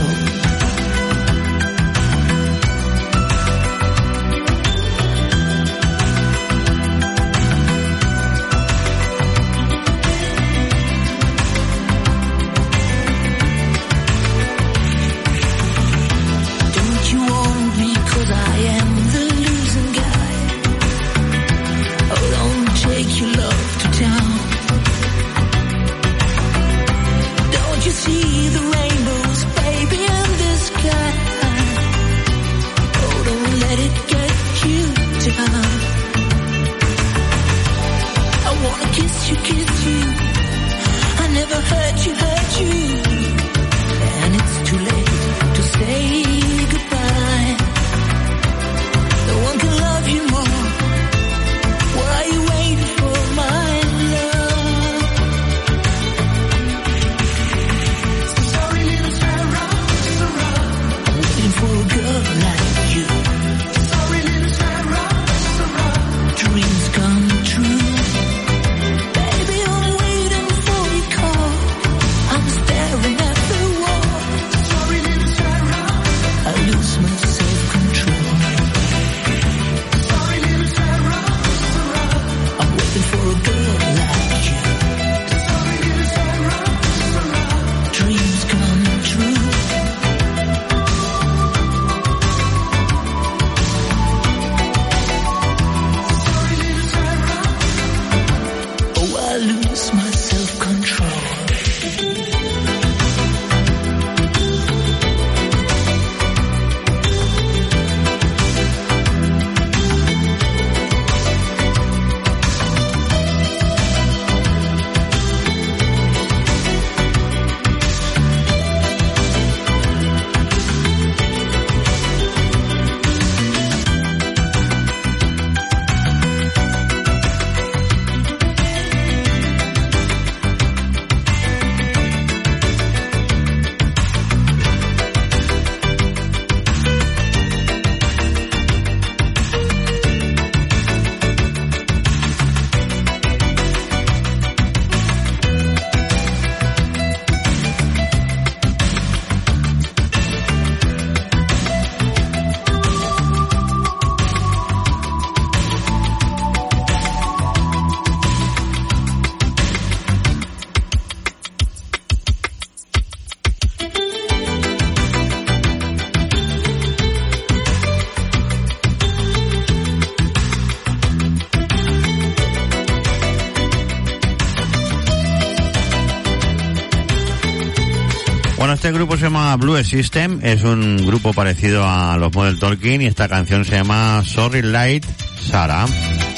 Este grupo se llama Blue System, es un grupo parecido a los Model Talking y esta canción se llama Sorry Light Sarah.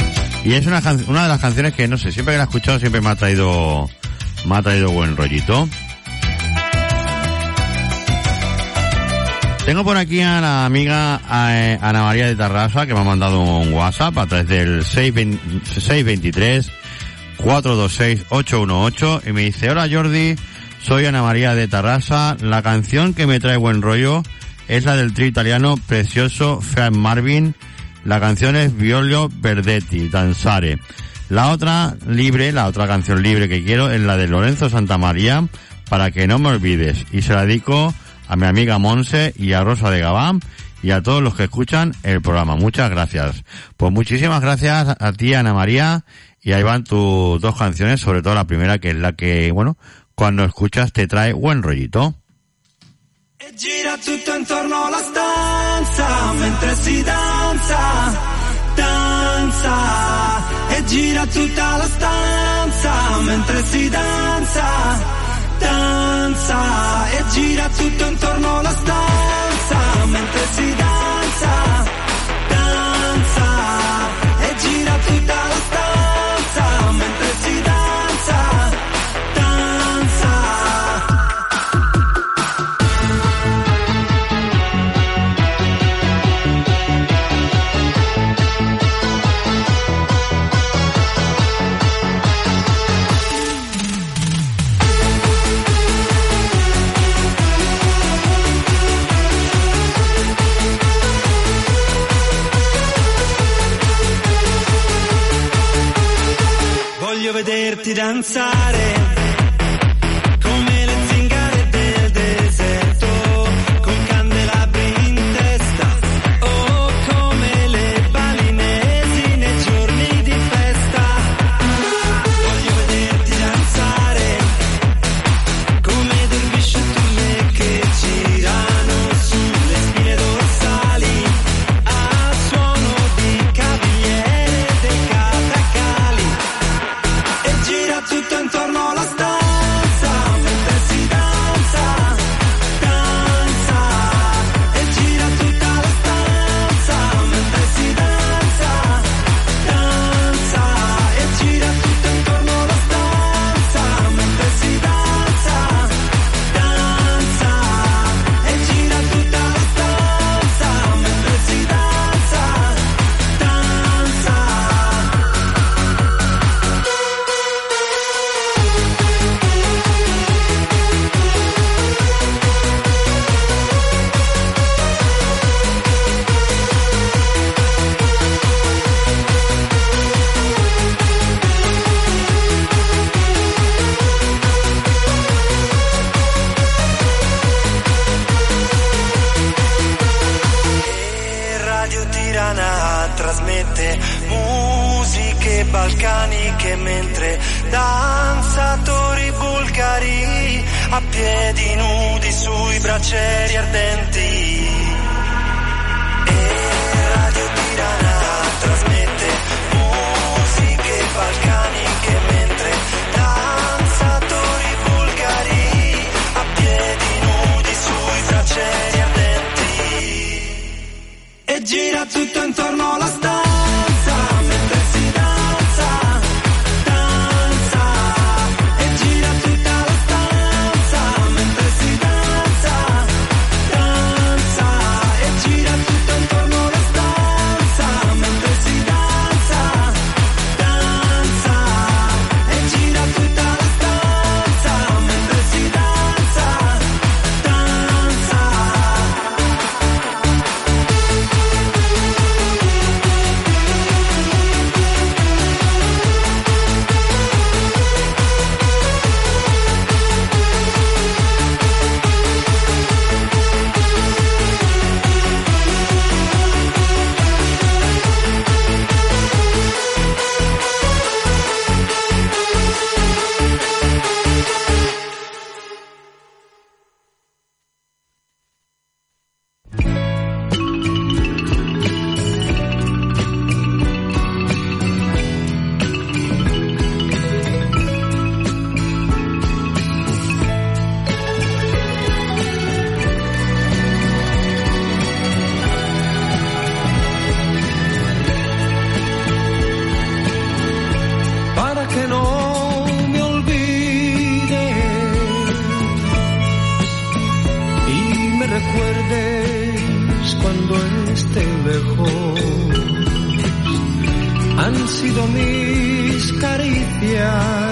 Y es una de las canciones que, no sé, siempre que la he escuchado siempre me ha traído buen rollito. Tengo por aquí a la amiga Ana María de Tarrasa, que me ha mandado un WhatsApp a través del 623 426 818 y me dice: hola Jordi, soy Ana María de Tarrasa. La canción que me trae buen rollo es la del trío italiano Precioso Frank Marvin, La canción es Violio Verdetti, Danzare. La otra canción libre que quiero es la de Lorenzo Santamaría, Para que no me olvides. Y se la dedico a mi amiga Monse y a Rosa de Gabán y a todos los que escuchan el programa. Muchas gracias. Pues muchísimas gracias a ti, Ana María, y ahí van tus dos canciones, sobre todo la primera, que es la que, bueno, cuando escuchas te trae buen rollito. E gira tutto intorno alla stanza mentre si danza, danza. E gira tutta la stanza mentre si danza, danza. E gira tutto intorno alla stanza mentre si danza, danza. E gira tutta la stanza mentre si danza, danza. Voglio vederti danzare come le zingare del deserto, con candelabri in testa, o come le balinesi nei giorni di festa. Voglio vederti danzare come dervisci e che girano sulle spine dorsali a suono di cavigliere dei catacali. Gira tutto intorno alla stanza mentre si danza, danza. E gira tutta la stanza mentre si danza, danza. E gira tutto intorno alla stanza mentre si danza, danza. E gira tutta la stanza mentre si danza, danza. E Radio Tirana trasmette musiche balcaniche mentre danzatori bulgari a piedi nudi sui braccieri ardenti. E Radio Tirana trasmette musiche balcaniche mentre danzatori bulgari a piedi nudi sui braccieri ardenti. E gira tutto intorno alla stanza mentre si danza, danza. E gira tutta la stanza mentre si danza, danza. E gira tutto intorno alla stanza mentre si danza, danza. E gira tutta la stanza mentre si danza, danza. Para que no me olvides y me recuerdes cuando esté lejos. Han sido mis caricias,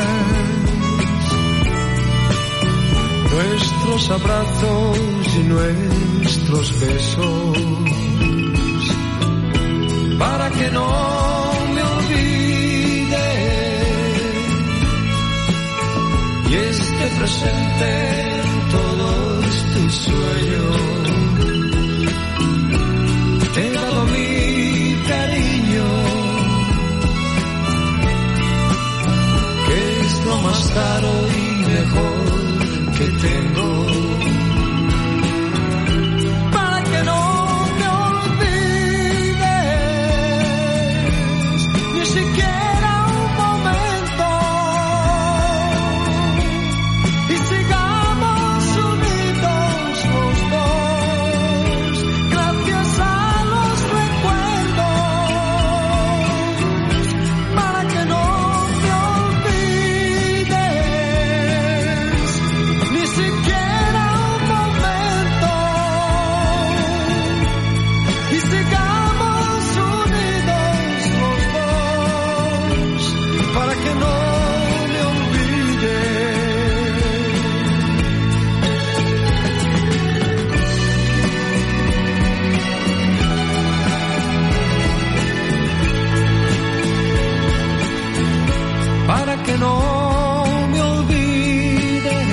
nuestros abrazos y nuestros besos. para que no me olvide y esté presente en todos tus sueños. Te he dado mi cariño, que es lo más caro y mejor que tengo. Para que no me olvides, ni siquiera un momento, y sigamos unidos los dos, gracias a los recuerdos. Para que no me olvides, ni siquiera un momento, y sigamos unidos los dos, para que no me olvides. Para que no me olvides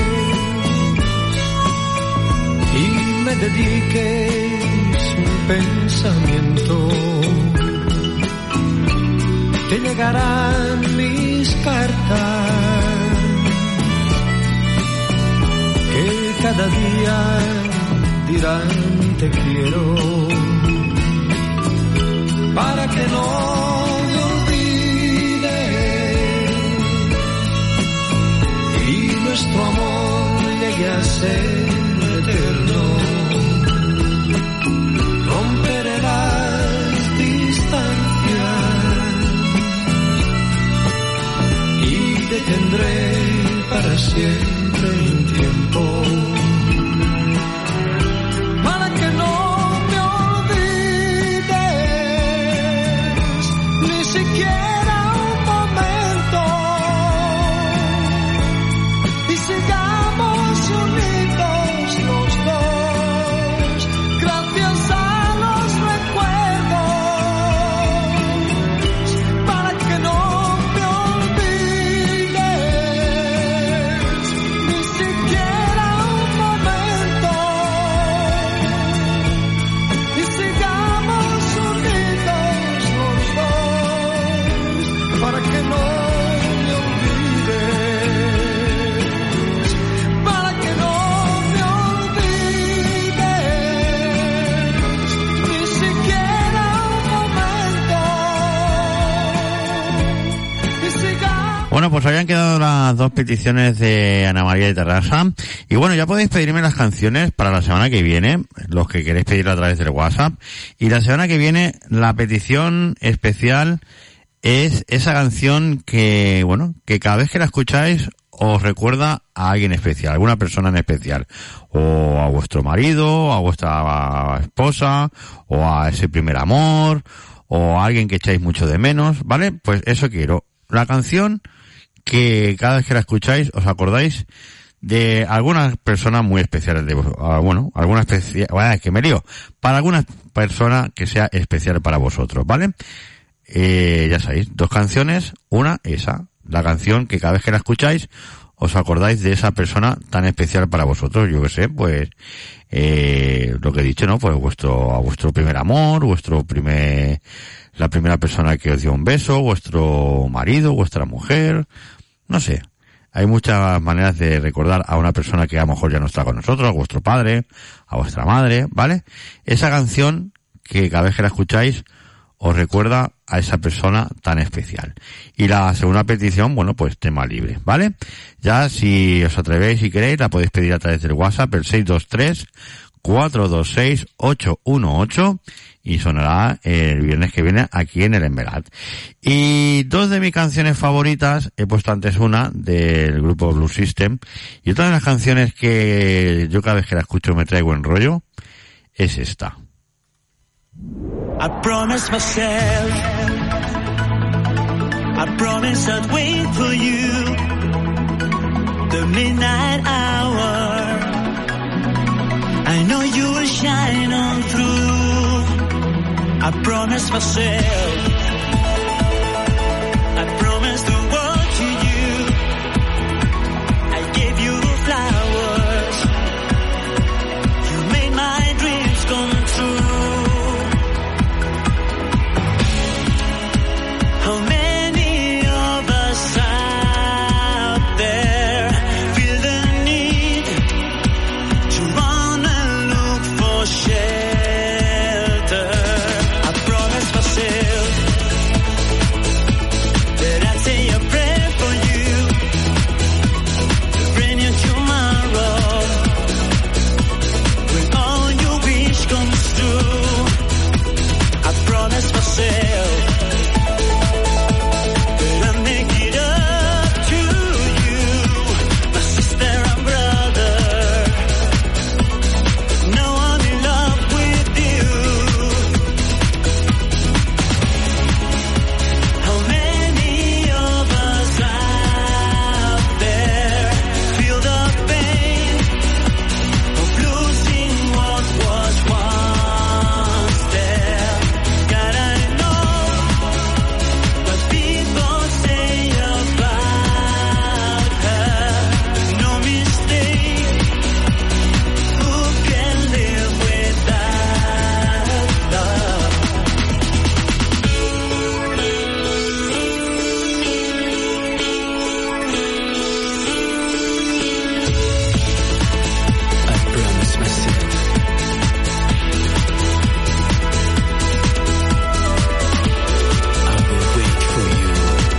y me dediques un pensamiento. Te llegarán mis cartas que cada día dirán te quiero. Para que no me olvides y nuestro amor llegue a ser eterno. Romperé las distancias y detendré para siempre un tiempo. Para que no me olvides, ni siquiera un momento, y sigamos unidos los dos, gracias a los recuerdos. Para que no me olvides, ni siquiera un momento, y sigamos unidos los dos, para que no me olvides, para que no me olvides, ni siquiera un momento, y sigamos. Bueno, pues habían quedado las dos peticiones de Ana María de Terrassa. Y bueno, ya podéis pedirme las canciones para la semana que viene, los que queréis pedirlo a través del WhatsApp. Y la semana que viene, la petición especial es esa canción que, bueno, que cada vez que la escucháis os recuerda a alguien especial, a alguna persona en especial. O a vuestro marido, a vuestra esposa, o a ese primer amor, o a alguien que echáis mucho de menos, ¿vale? Pues eso quiero. La canción que cada vez que la escucháis os acordáis de algunas personas muy especiales de bueno, alguna especial, que me lío, para alguna persona que sea especial para vosotros, ¿vale? Ya sabéis, dos canciones, una, esa, la canción que cada vez que la escucháis os acordáis de esa persona tan especial para vosotros, yo que sé, pues, lo que he dicho, ¿no? Pues a vuestro primer amor, la primera persona que os dio un beso, vuestro marido, vuestra mujer, no sé. Hay muchas maneras de recordar a una persona que a lo mejor ya no está con nosotros, a vuestro padre, a vuestra madre, ¿vale? Esa canción que cada vez que la escucháis os recuerda a esa persona tan especial. Y la segunda petición, bueno, pues tema libre, ¿vale? Ya si os atrevéis y queréis, la podéis pedir a través del WhatsApp, el 623-426-818, y sonará el viernes que viene aquí en el Envelat. Y dos de mis canciones favoritas, he puesto antes una del grupo Blue System, y otra de las canciones que yo cada vez que la escucho me trae buen rollo, es esta. I promised myself, I promised I'd wait for you, the midnight hour, I know you will shine on through, I promised myself, I promised the world to you. I gave you flowers, you made my dreams come true. How many of us out there feel the need to run and look for shelter? I promised myself that I'd say a prayer for you to bring you tomorrow when all your wish comes true. I promised myself that I'll make it up to you, my sister and brother. Now I'm in love with you. How many of us out there feel the pain of losing what was once there? God, I know what people say about her. No mistake. Who can live without love? I promise myself I will wait for you.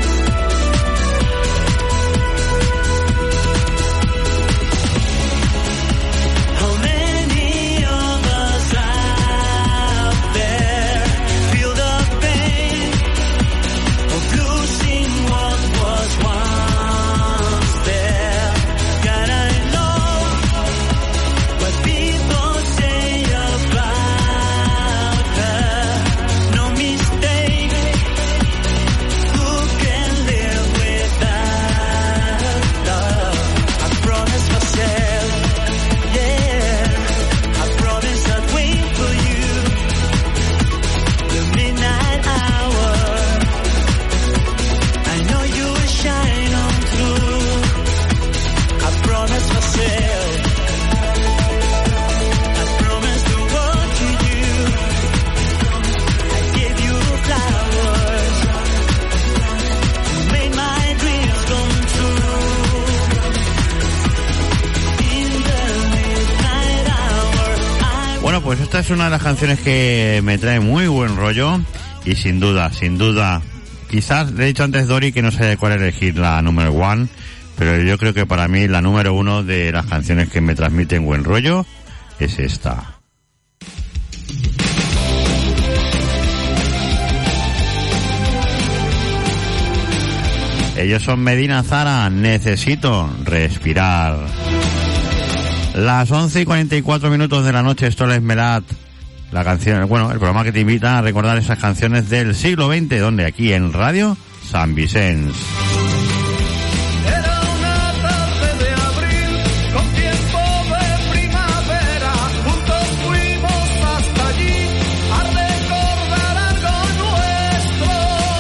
How many of us out there feel the pain of losing what was once there? God, I know what people say about her. No mistake. Who can live without love? I promised myself, yeah, I promised I'd wait for you the midnight hour. I know you will shine on through. I promised myself, I promised the world to you. I gave you flowers, you made my dreams come true. In the midnight hour, I Bueno, pues esta es una de las canciones que me trae muy buen rollo y sin duda, quizás le he dicho antes Dori que no sé cuál elegir la número 1, pero yo creo que para mí la número 1 de las canciones que me transmiten buen rollo es esta. Ellos son Medina Zara, Necesito Respirar. Las 11:44 de la noche, esto es Melat. La canción, bueno, el programa que te invita a recordar esas canciones del siglo XX, donde aquí en Radio San Vicens. Era una tarde de abril, con tiempo de primavera, juntos fuimos hasta allí a recordar algo nuestro.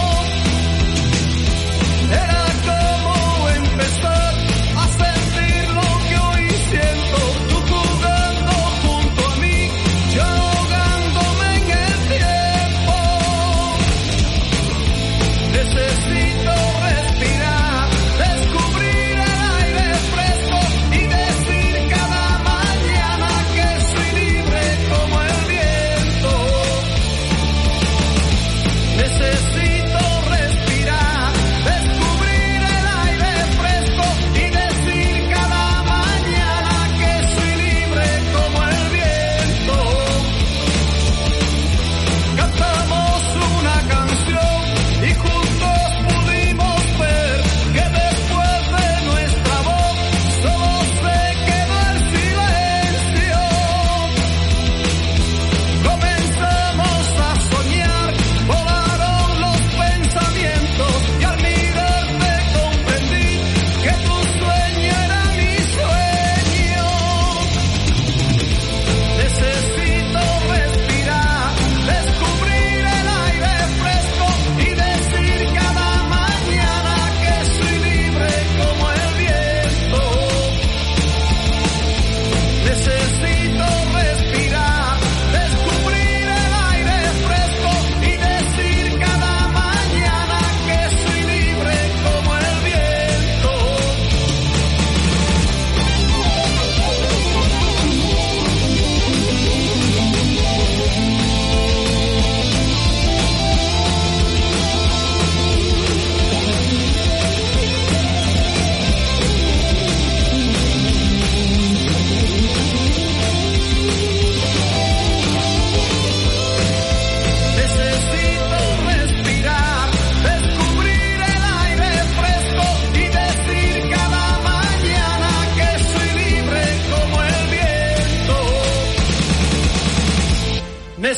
Era como empezar a sentir lo que hoy siento, tú jugando junto a mí, yo ahogándome en el tiempo. Necesito respirar, descubrir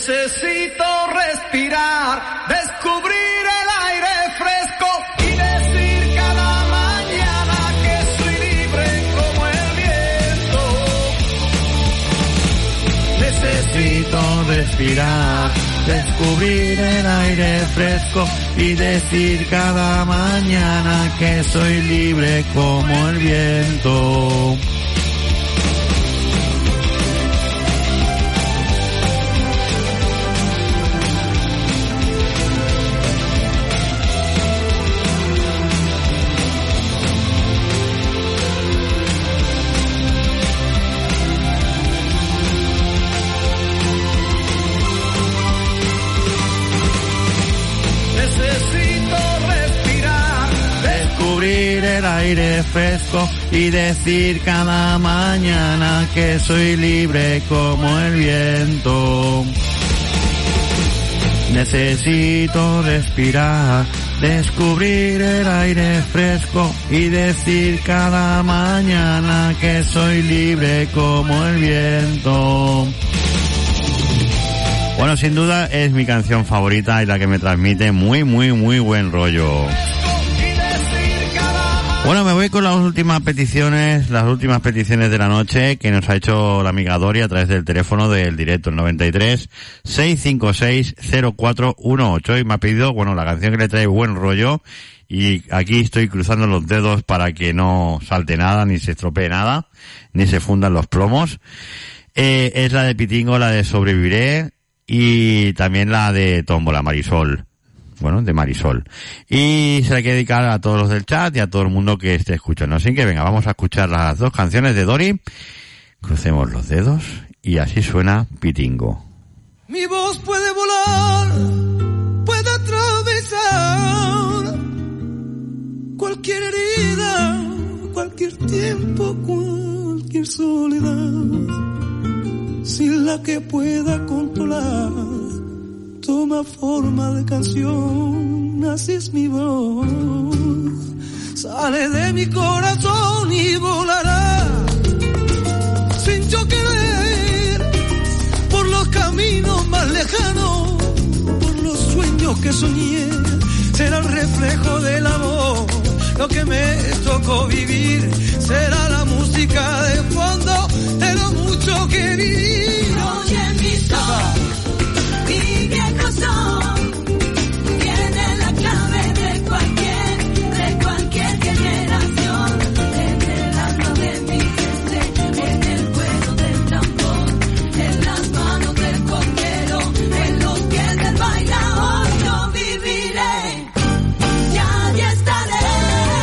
Necesito respirar, descubrir el aire fresco y decir cada mañana que soy libre como el viento. Necesito respirar, descubrir el aire fresco y decir cada mañana que soy libre como el viento. El aire fresco y decir cada mañana que soy libre como el viento. Necesito respirar, descubrir el aire fresco y decir cada mañana que soy libre como el viento. Bueno, sin duda es mi canción favorita y la que me transmite muy buen rollo. Bueno, me voy con las últimas peticiones de la noche que nos ha hecho la amiga Dori a través del teléfono del directo, el 93 656 0418, y me ha pedido, bueno, la canción que le trae buen rollo, y aquí estoy cruzando los dedos para que no salte nada, ni se estropee nada, ni se fundan los plomos. Es la de Pitingo, la de Sobreviviré, y también la de Tómbola, Marisol. Bueno, de Marisol. Y se la quiere dedicar a todos los del chat y a todo el mundo que esté escuchando. Así que venga, vamos a escuchar las dos canciones de Dori. Crucemos los dedos y así suena Pitingo. Mi voz puede volar, puede atravesar cualquier herida, cualquier tiempo, cualquier soledad, sin la que pueda controlar. Toma forma de canción, así es mi voz. Sale de mi corazón y volará, sin yo querer, por los caminos más lejanos, por los sueños que soñé. Será el reflejo del amor, lo que me tocó vivir. Será la música de fondo de lo mucho que viví. Oye mi son, mi viejo son, tiene la clave de cualquier generación. En el alma de mi gente, en el cuero del tambor, en las manos del conguero, en los pies del bailador. Yo viviré, ya estaré,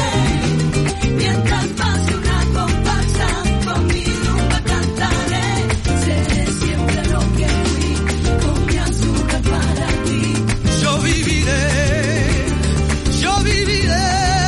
mientras pase una comparsa, con mi rumba cantaré. Seré siempre lo que fui, con mi azúcar para ti. Yo viviré, yo viviré.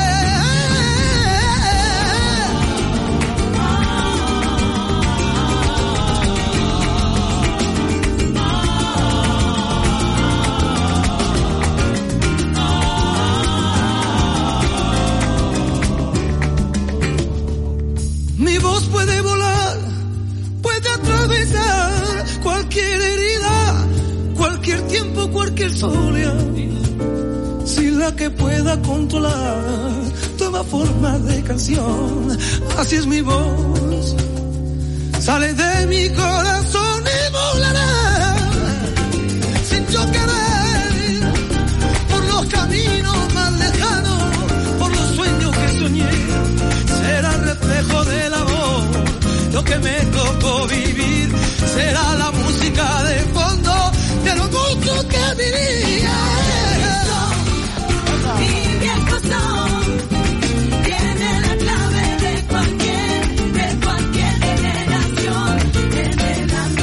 Mi voz puede volar, puede atravesar cualquier herida, cualquier tiempo, cualquier soledad, sin la que pueda controlar. Toma forma de canción, así es mi voz. Sale de mi corazón y volará, sin yo querer, por los caminos más lejanos, por los sueños que soñé. Será el reflejo del amor, lo que me tocó vivir. Será la música de fondo de lo mucho que vivía. Mi viejo son, tiene la clave de cualquier generación. En el alma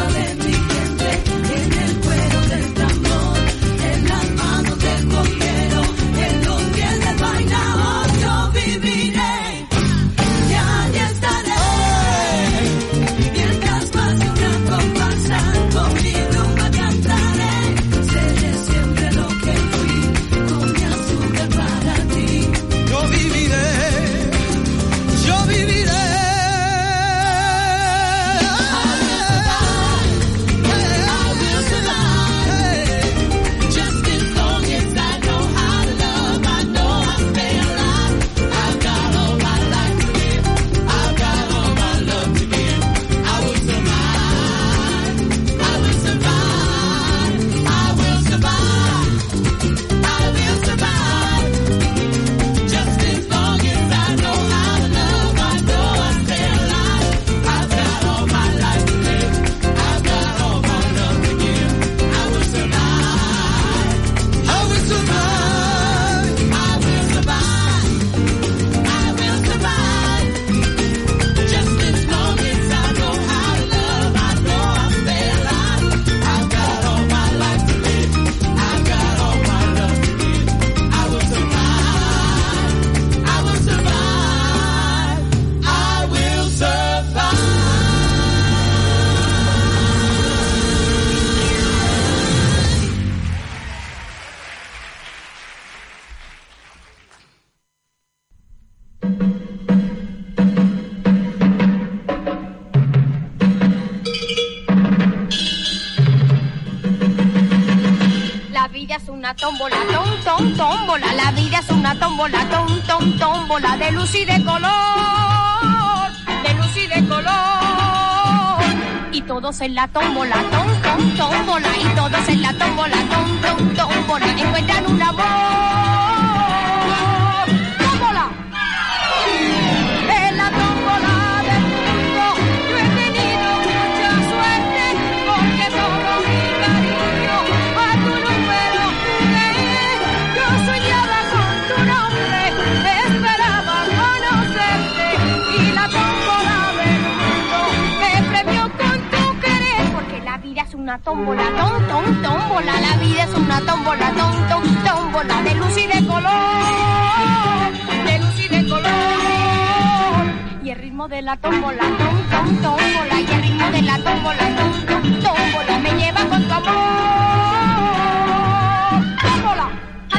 tómbola, tómbola. La vida es una tómbola, tómbola. De luz y de color, de luz y de color. Y todos en la tómbola, tómbola. Y todos en la tómbola, tómbola. Encuentran un amor. ¡Tómbola! En la tómbola del mundo yo he tenido mucha suerte, porque todo mi cariño a tu número jugué. Yo soñaba con tu nombre, esperaba conocerte, y la tómbola del mundo me premió con tu querer, porque la vida es una tómbola, tómbola. La vida es una tómbola, tómbola. De luz y de color, de luz y de color. Y el ritmo de la tómbola, tómbola. Y el ritmo de la tómbola, tómbola. Me lleva con tu amor. ¡Tómbola!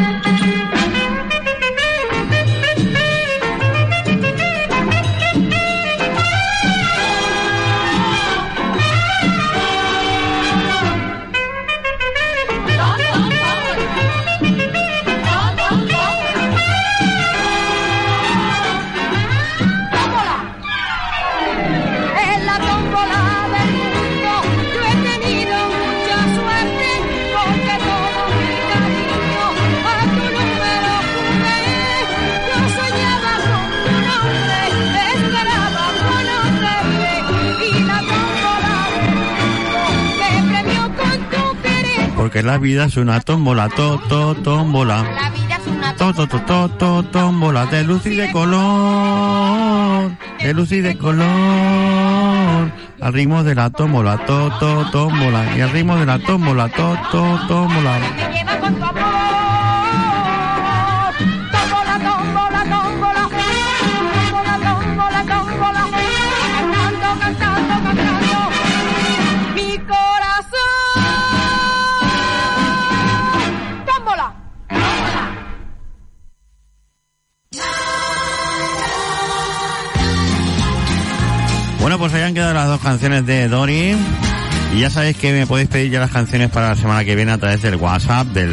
En la tómbola del mundo yo he tenido mucha suerte, porque todo mi cariño a tu número jugué. Yo soñaba con tu nombre, esperaba conocerte, y la tómbola del mundo me premió con tu querer. Porque la vida es una tómbola, tómbola. La vida es una Tómbola de luz y de color, de luz y de color, al ritmo de la tómbola, tómbola, y al ritmo de la tómbola, tómbola. me lleva con tu amor. Tómbola, tómbola, tómbola. Tómbola, tómbola, tómbola. Cantando. Mi corazón. Tómbola. Bueno, pues ahí han quedado las dos canciones de Dori. Y ya sabéis que me podéis pedir ya las canciones para la semana que viene a través del WhatsApp del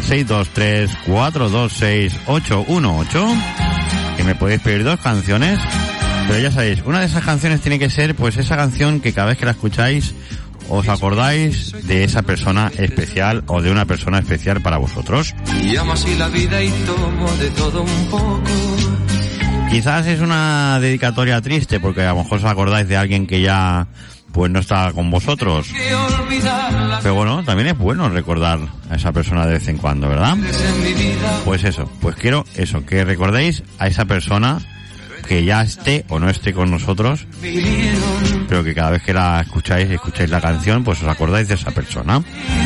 623-426-818. Que me podéis pedir dos canciones. Pero ya sabéis, una de esas canciones tiene que ser pues esa canción que cada vez que la escucháis os acordáis de esa persona especial o de una persona especial para vosotros. Y amo así la vida y tomo de todo un poco. Quizás es una dedicatoria triste porque a lo mejor os acordáis de alguien que ya pues no está con vosotros. Que olvidarla Pero bueno, también es bueno recordar a esa persona de vez en cuando, ¿verdad? en mi vida. Pues eso, pues quiero eso, que recordéis a esa persona que ya esté o no esté con nosotros, Vinieron pero que cada vez que la escucháis la canción, pues os acordáis de esa persona.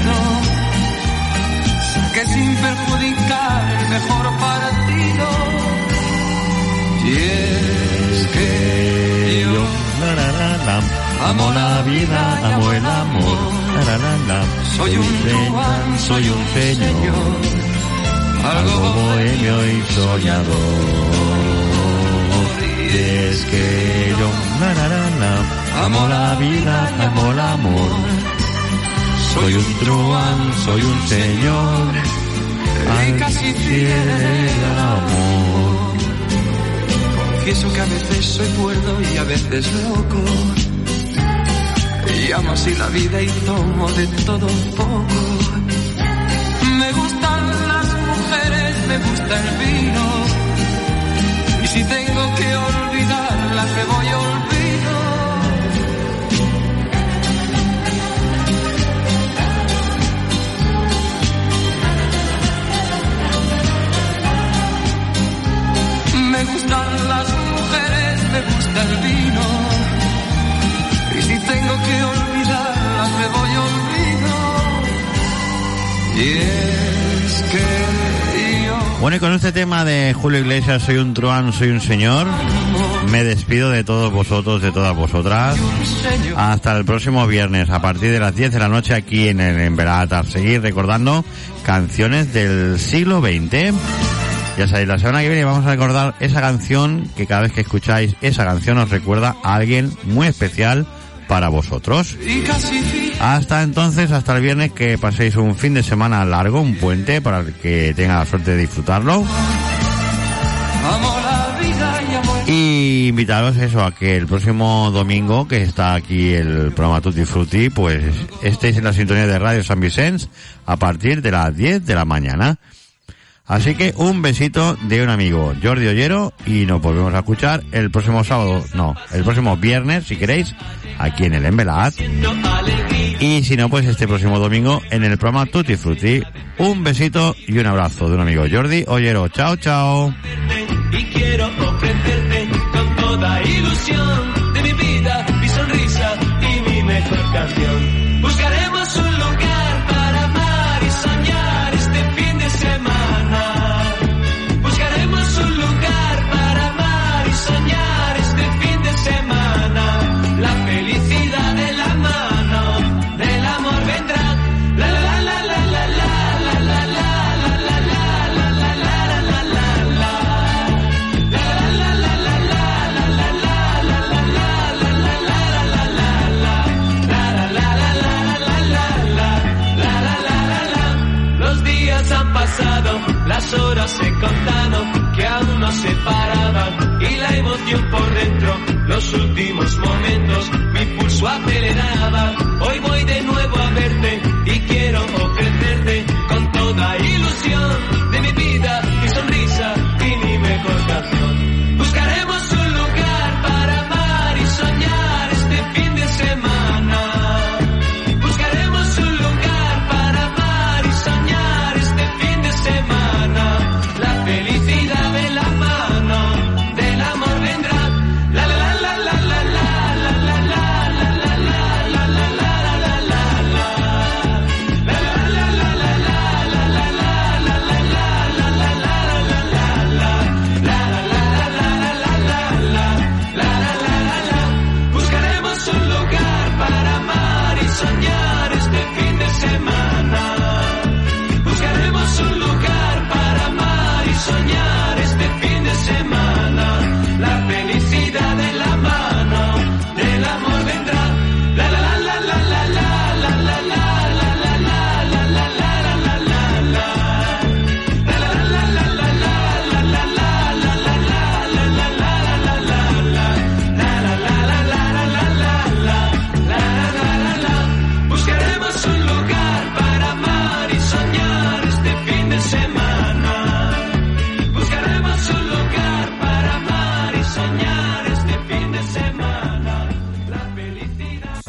que sin perjudicar mejor partido. Y es que yo amo la vida, amo el amor, soy un truán, soy un señor, algo bohemio y soñador. Y es que yo amo la vida, amo el amor, soy un truán, soy un señor, y casi fiel al amor. Confieso que a veces soy cuerdo y a veces loco, y amo así la vida y tomo de todo un poco. Me gustan las mujeres, me gusta el vino, y si tengo que olvidarlas me voy a olvido. Me gustan las mujeres, me gusta el vino, y si tengo que olvidarlas me voy a olvido. Y es que yo... Bueno, y con este tema de Julio Iglesias, soy un truán, soy un señor, me despido de todos vosotros, de todas vosotras. Hasta el próximo viernes, a partir de las 10 de la noche, aquí en el Enverata. Seguir recordando canciones del siglo XX. Ya sabéis, la semana que viene vamos a recordar esa canción que cada vez que escucháis esa canción os recuerda a alguien muy especial para vosotros. Y casi Hasta entonces, hasta el viernes, que paséis un fin de semana largo, un puente, para el que tenga la suerte de disfrutarlo. Y invitaros eso, a que el próximo domingo, que está aquí el programa Tutti Frutti, pues estéis en la sintonía de Radio San Vicente a partir de las 10 de la mañana. Así que un besito de un amigo, Jordi Ollero, y nos volvemos a escuchar el próximo sábado, no, el próximo viernes, si queréis, aquí en el Embelat. Y si no, pues este próximo domingo en el programa Tutti Frutti. Un besito y un abrazo de un amigo, Jordi Ollero. Chao, chao. Y quiero ofrecerte con toda ilusión de mi vida, mi sonrisa y mi mejor canción. Buscaremos un lugar para amar y soñar este fin de semana. Buscaremos un lugar para amar y soñar este fin de semana. La felicidad de la mano del amor vendrá. La la la la la la la la la la la la la la han pasado, las horas he contado que aún no se paraban y la emoción por dentro, los últimos momentos, mi pulso aceleraba. Hoy voy de nuevo a verte y quiero ofrecerte con toda ilusión de mi vida, mi sonrisa y mi mejor canción. Buscaremos un lugar para amar y soñar este fin de semana. Buscaremos un lugar para amar y soñar este fin de semana. La felicidad de la mano del amor vendrá. La la la la la la la la la la la la la la la la. Buscaremos un lugar para amar y soñar este fin de semana. Buscaremos un lugar para amar y soñar este fin de semana. La felicidad de la mano del amor vendrá. La la la la la la la la la la la la la la la la la. La la la la la la la la la la la la la la la la. Buscaremos un lugar para amar y soñar este fin de semana. Buscaremos un lugar para amar y soñar este fin de semana. La felicidad.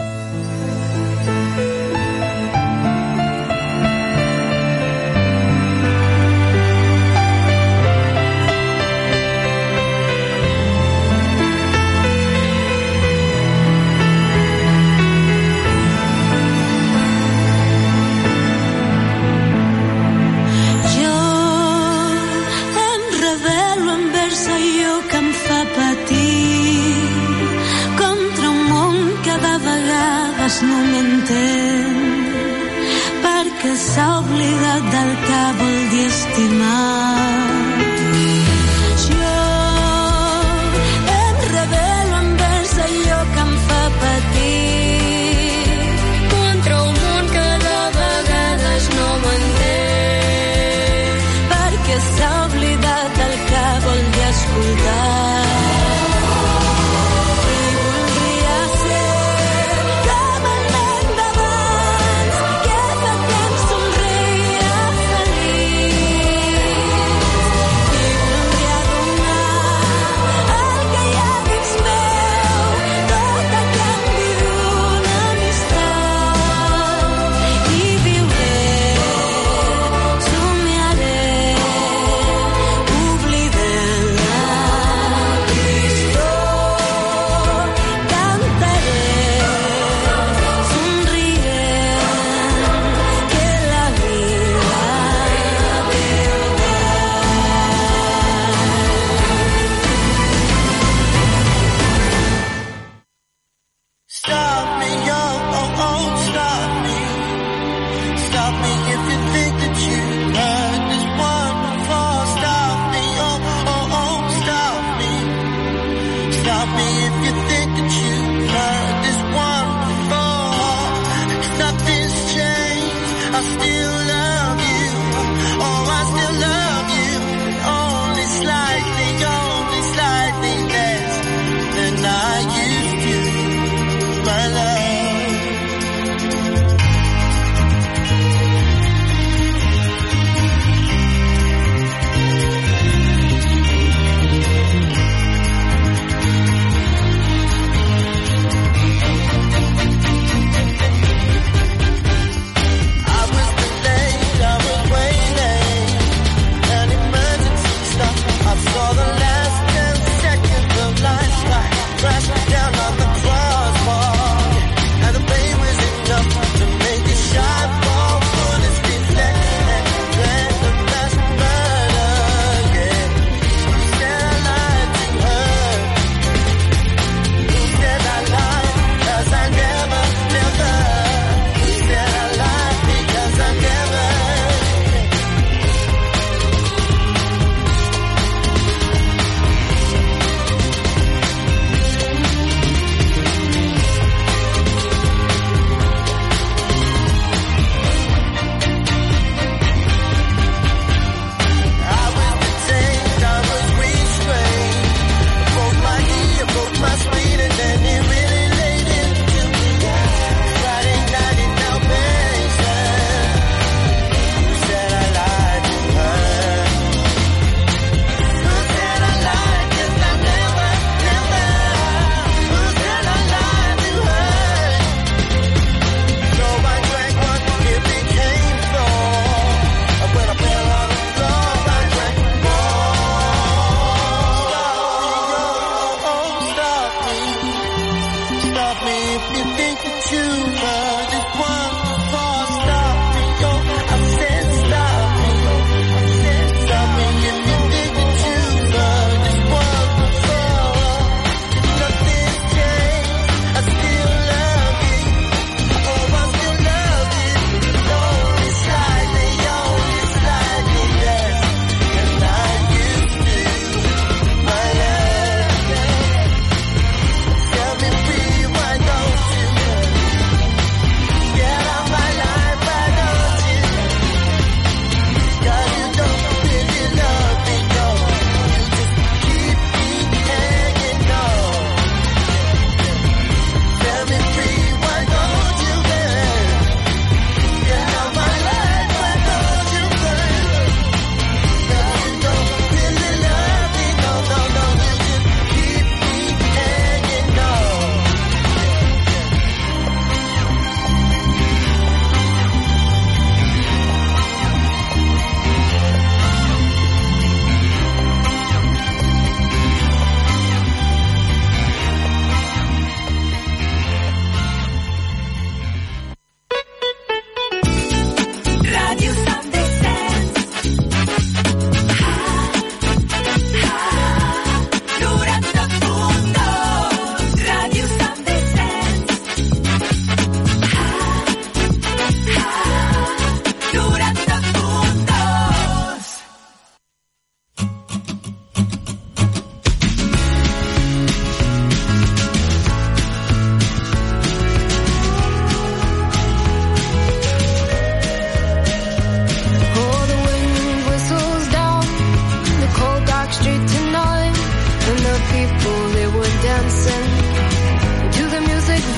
Jo em rebel·lo envers allò que em fa patir contra un món que de vegades no m'entén perquè s'ha oblidat del que vol dir estimar. Jo em rebel·lo envers allò que em fa patir contra un món que de vegades no m'entén perquè s'ha oblidat del que vol dir escoltar. I voldria ser com el nen d'abans que fa temps somreia feliç. I voldria donar el que hi ha dins meu, tot a canvi d'una amistat. I viuré, somiaré, oblidant la tristor, cantaré, somrient, que la vida ve Stop me, oh, oh, oh, stop me. Stop me if you think that you've heard this one before. Stop me, oh, oh, oh, stop me. Stop me if you think that you've heard this one before. It's not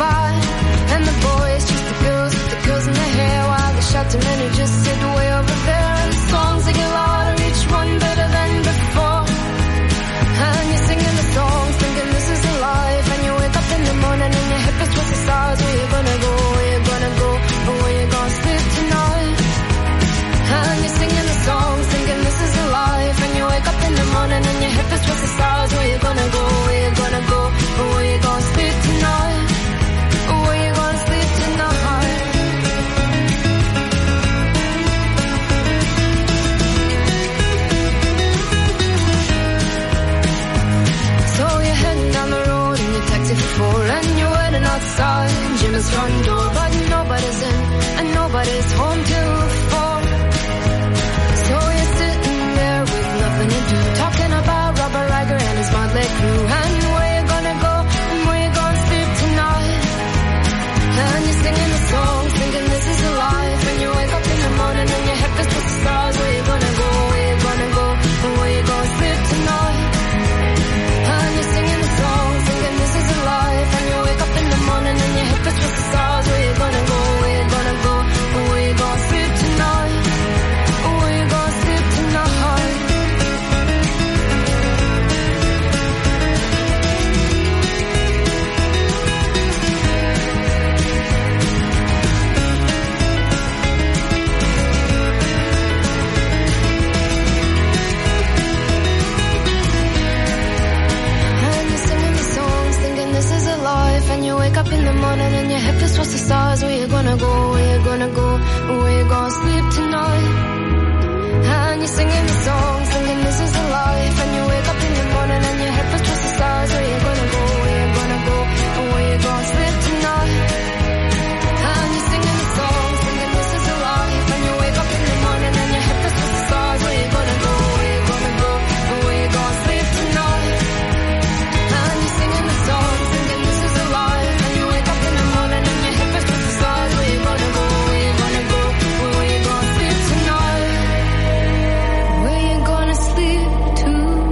fight. And the boys chase the girls with the girls in their hair, while the shouting men who just sit way over there. And the songs they get louder, each one better than before. And you're singing the songs, thinking this is a life. And you wake up in the morning and your hip is towards the stars. Where you gonna go, where you gonna go, or where you gonna sleep tonight? And you're singing the songs, thinking this is a life. And you wake up in the morning and your hip is towards the stars. Where you gonna go, where you gonna go, or where you gonna sleep tonight? Or where you gonna sleep tonight? So you're heading down the road in your taxi for 4, and you're waiting outside Jim's front door, but nobody's in and nobody's home till 4. So you're sitting there with nothing to do, talking about Robert Riger and his motley crew, and where you gonna go and where you gonna sleep tonight. And you're singing the song, thinking this is a life. And you wake up in the morning and your head is towards the stars. Where you gonna go, where you gonna go, and where you gonna sleep tonight. And you're singing the song, thinking this is a life. And you wake up in the morning and your head is towards the stars. Where you gonna go, where you gonna go, and where you gonna sleep tonight. Or where you gonna sleep tonight. And you're singing the songs, thinking this is a life. And you wake up in the morning and your hip is towards the stars. Where you gonna go, where you gonna go, where you gonna sleep tonight. And you're singing the songs, thinking this is a life. And you wake up in the morning and your hip is towards the stars. Where you gonna go, where you gonna go, and where you gonna sleep tonight. And you're singing the songs, thinking this is a life. And you wake up in the morning and your hip is towards the stars. Where you gonna go, where you gonna go, and where you gonna sleep tonight. And you're singing the songs, thinking this is a life. And you wake up in the morning and your hip is towards the stars. Where you gonna go, where you gonna go, and where you gonna sleep tonight. Where you gonna sleep tonight.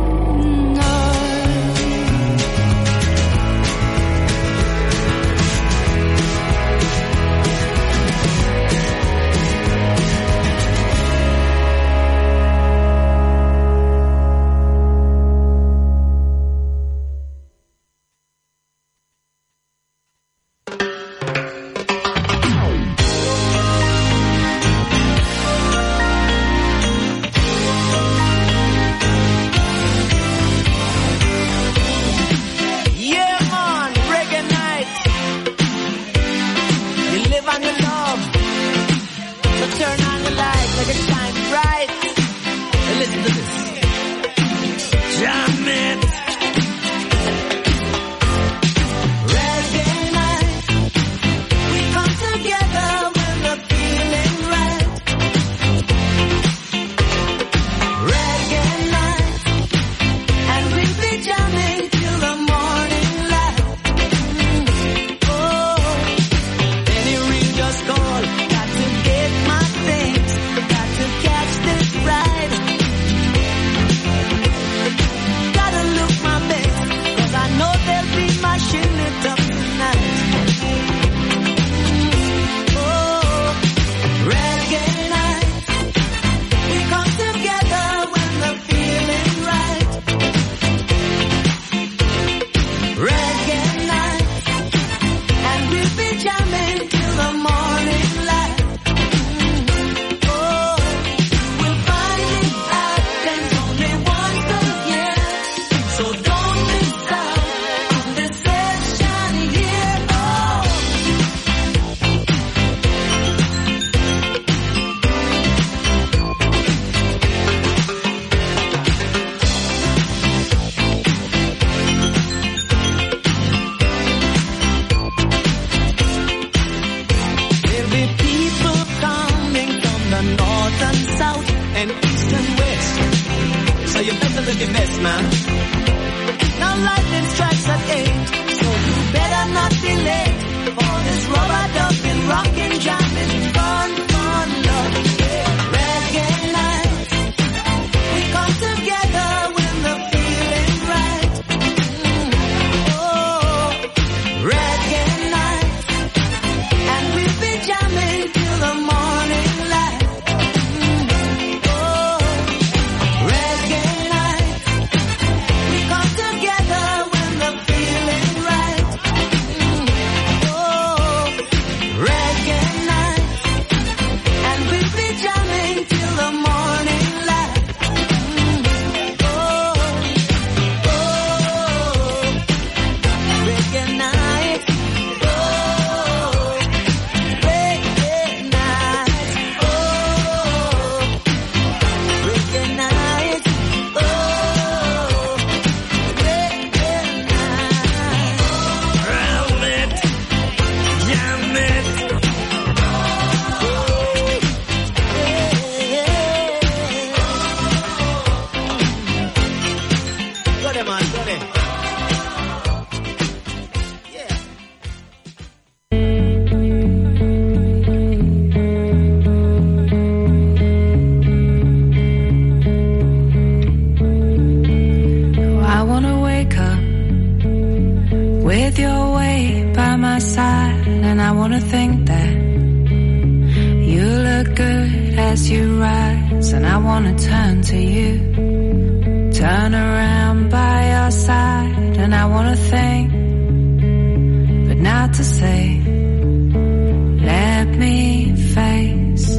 I wanna think that you look good as you rise, and I wanna turn to you, turn around by your side, and I wanna think, but not to say, let me face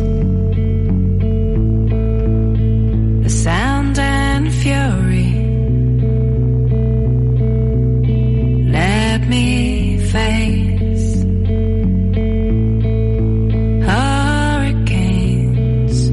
the sound and fury. Let me face hurricanes,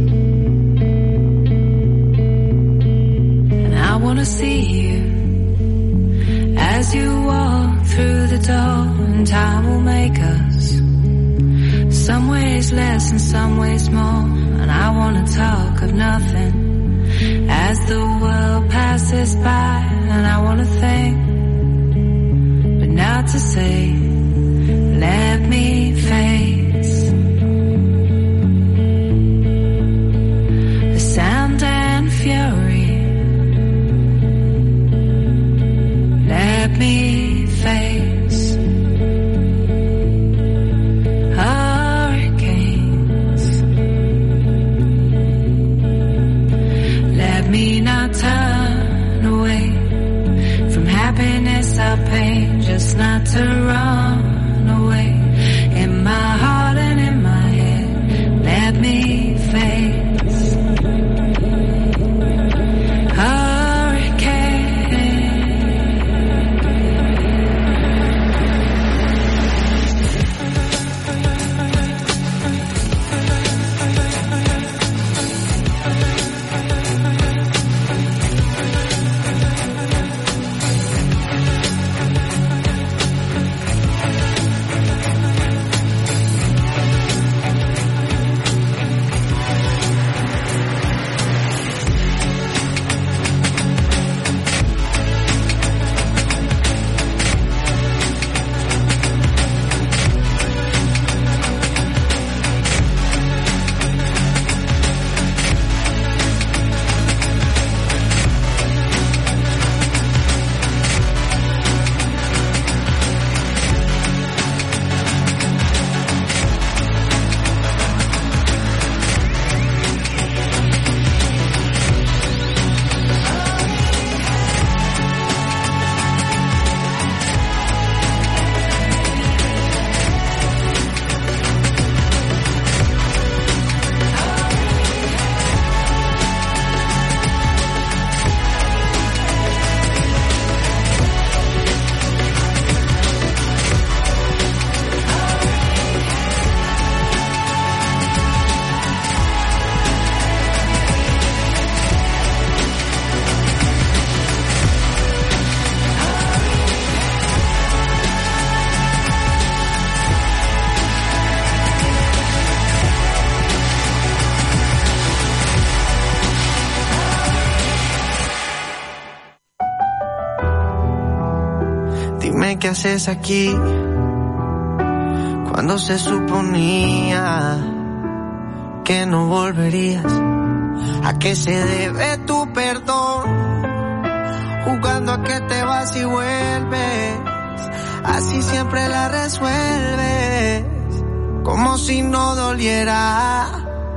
and I wanna see you as you walk through the door, and time will make us some ways less and some ways more, and I wanna talk of nothing as the world passes by, and I wanna think, but not to say, let me face the sound and fury. Let me face hurricanes. Let me not turn away from happiness or pain, just not to run away in my heart and in my head. Let me face ¿Qué haces aquí? Cuando se suponía que no volverías. ¿A qué se debe tu perdón? Jugando a que te vas y vuelves, así siempre la resuelves, como si no doliera.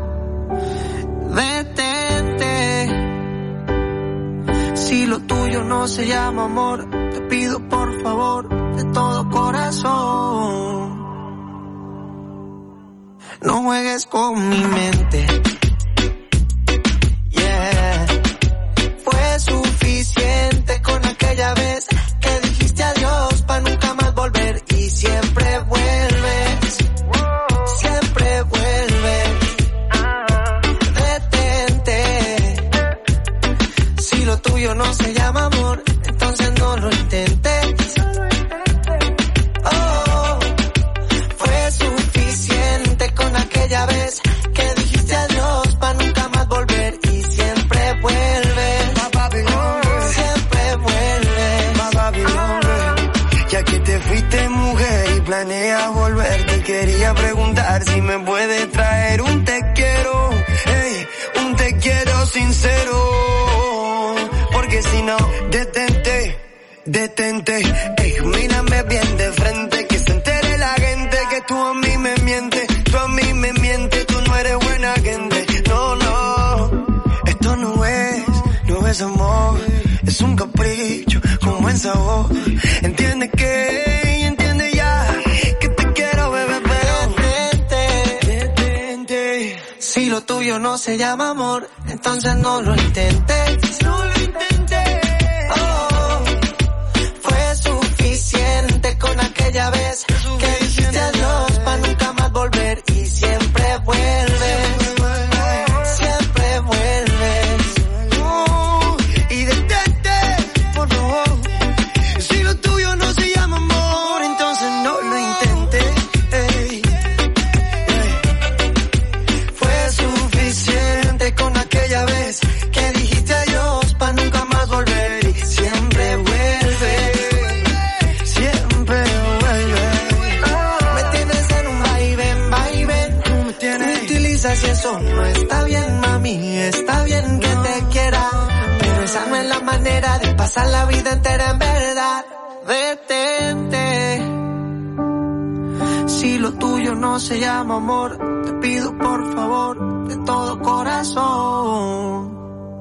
Detente, si lo tuyo no se llama amor, te pido por favor, de todo corazón, no juegues con mi mente. Yeah. Fue suficiente con aquella vez que dijiste adiós pa' nunca más volver, y siempre vuelves, siempre vuelves. Detente, si lo tuyo no se llama amor, entonces no lo intentes. Oh, fue suficiente con aquella vez que dijiste adiós pa' nunca más volver, y siempre vuelves, siempre vuelves. Ya que te fuiste, mujer, y planeas volver, te quería preguntar si me puedes traer un te quiero, hey, un te quiero sincero, porque si no, detente, ey, mírame bien de frente, que se entere la gente que tú a mí me mientes, tú a mí me mientes, tú no eres buena gente. No, no, esto no es amor, es un capricho con buen sabor. Entiende ya, que te quiero, bebé, pero detente. Si lo tuyo no se llama amor, entonces no lo intentes. No lo intenté. Oh, fue suficiente con aquella vez que dijiste adiós para nunca más volver y siempre vuelves. Siempre vuelves. Y detente, por favor. Si lo tuyo no se llama amor, entonces no lo intentes. Ey. Fue suficiente con aquella vez que dijiste adiós para nunca más volver y siempre vuelves. Siempre vuelves. Me tienes en un vaivén. Me utilizas y eso no está bien, mami. Está bien que te quiera, pero esa no es la manera de pasar la vida entera en verdad. Detente. Si lo tuyo no se llama amor, te pido por favor de todo corazón.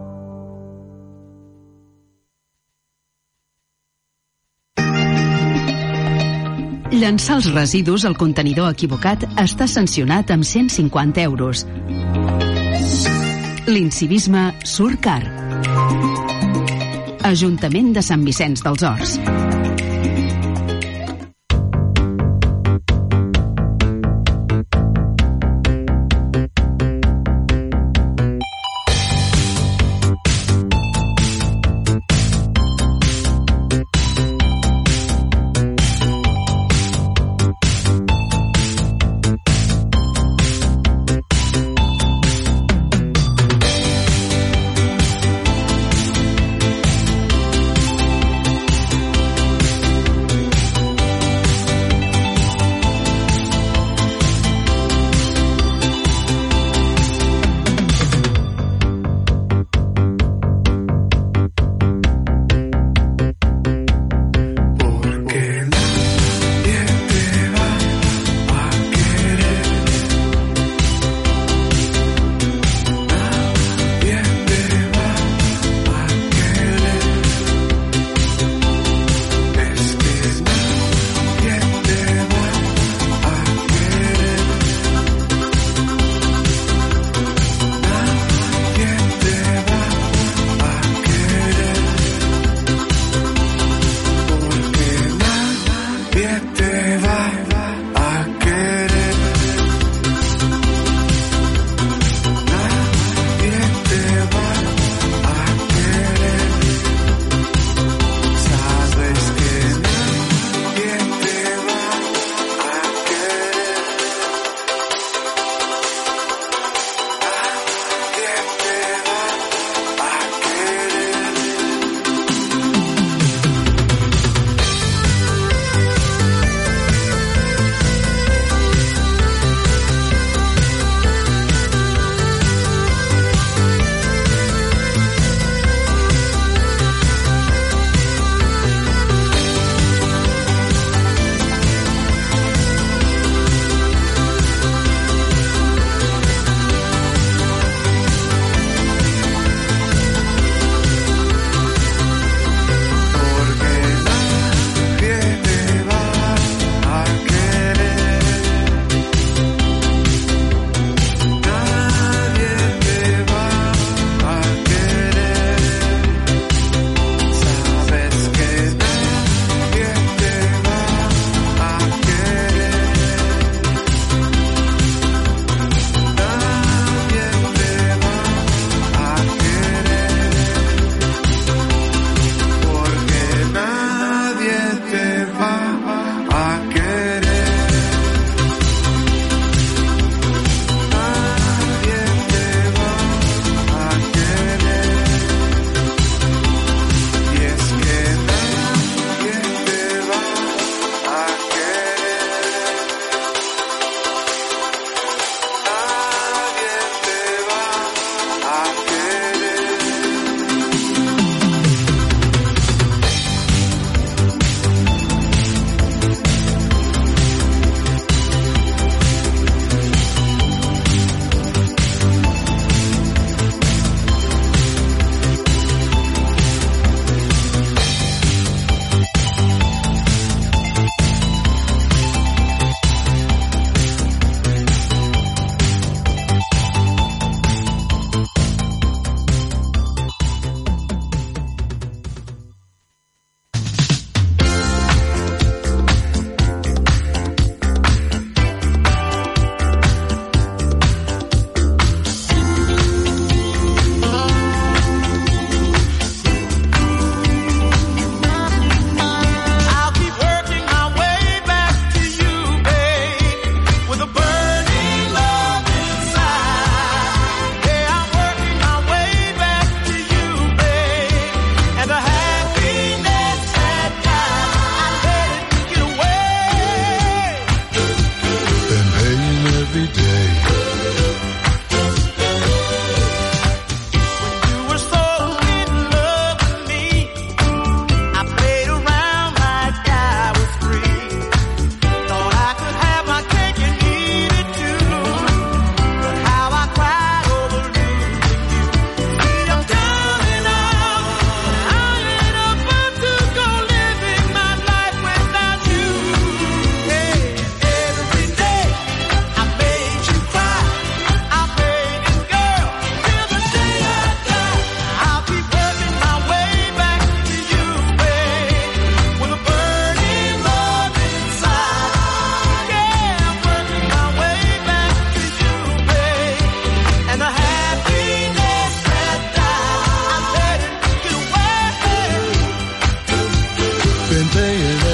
Llançar els residus al contenidor equivocat està sancionat amb 150 euros. L'incivisme surt car. Ajuntament de Sant Vicenç dels Horts.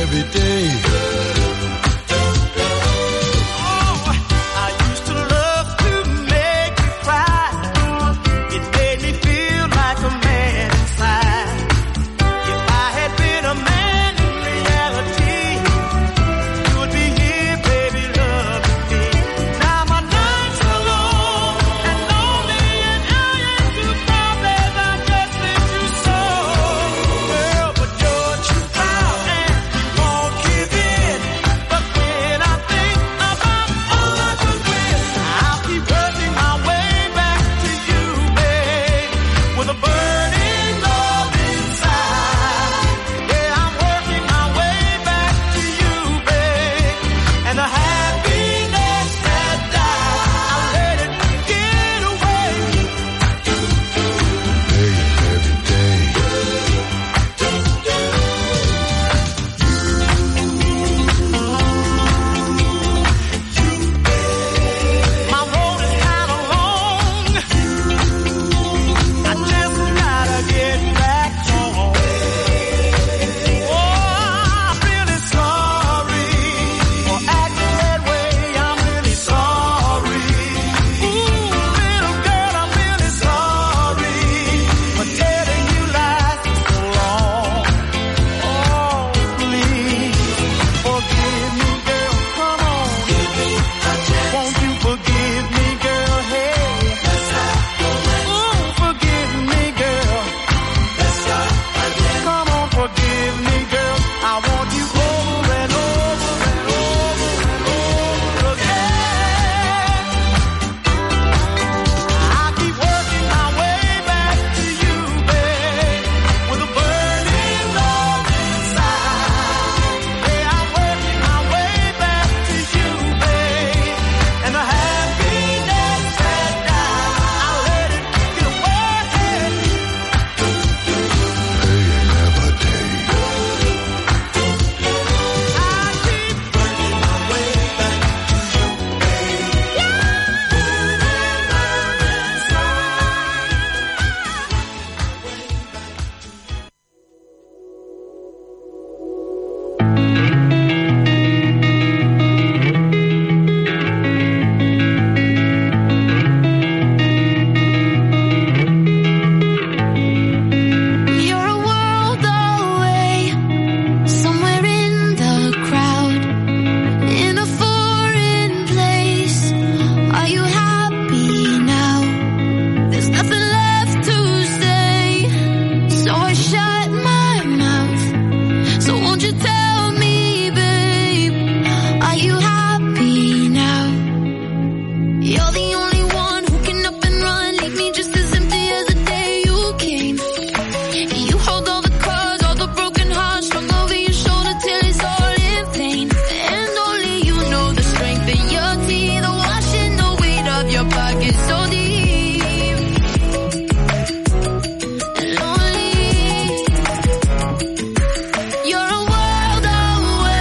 every day.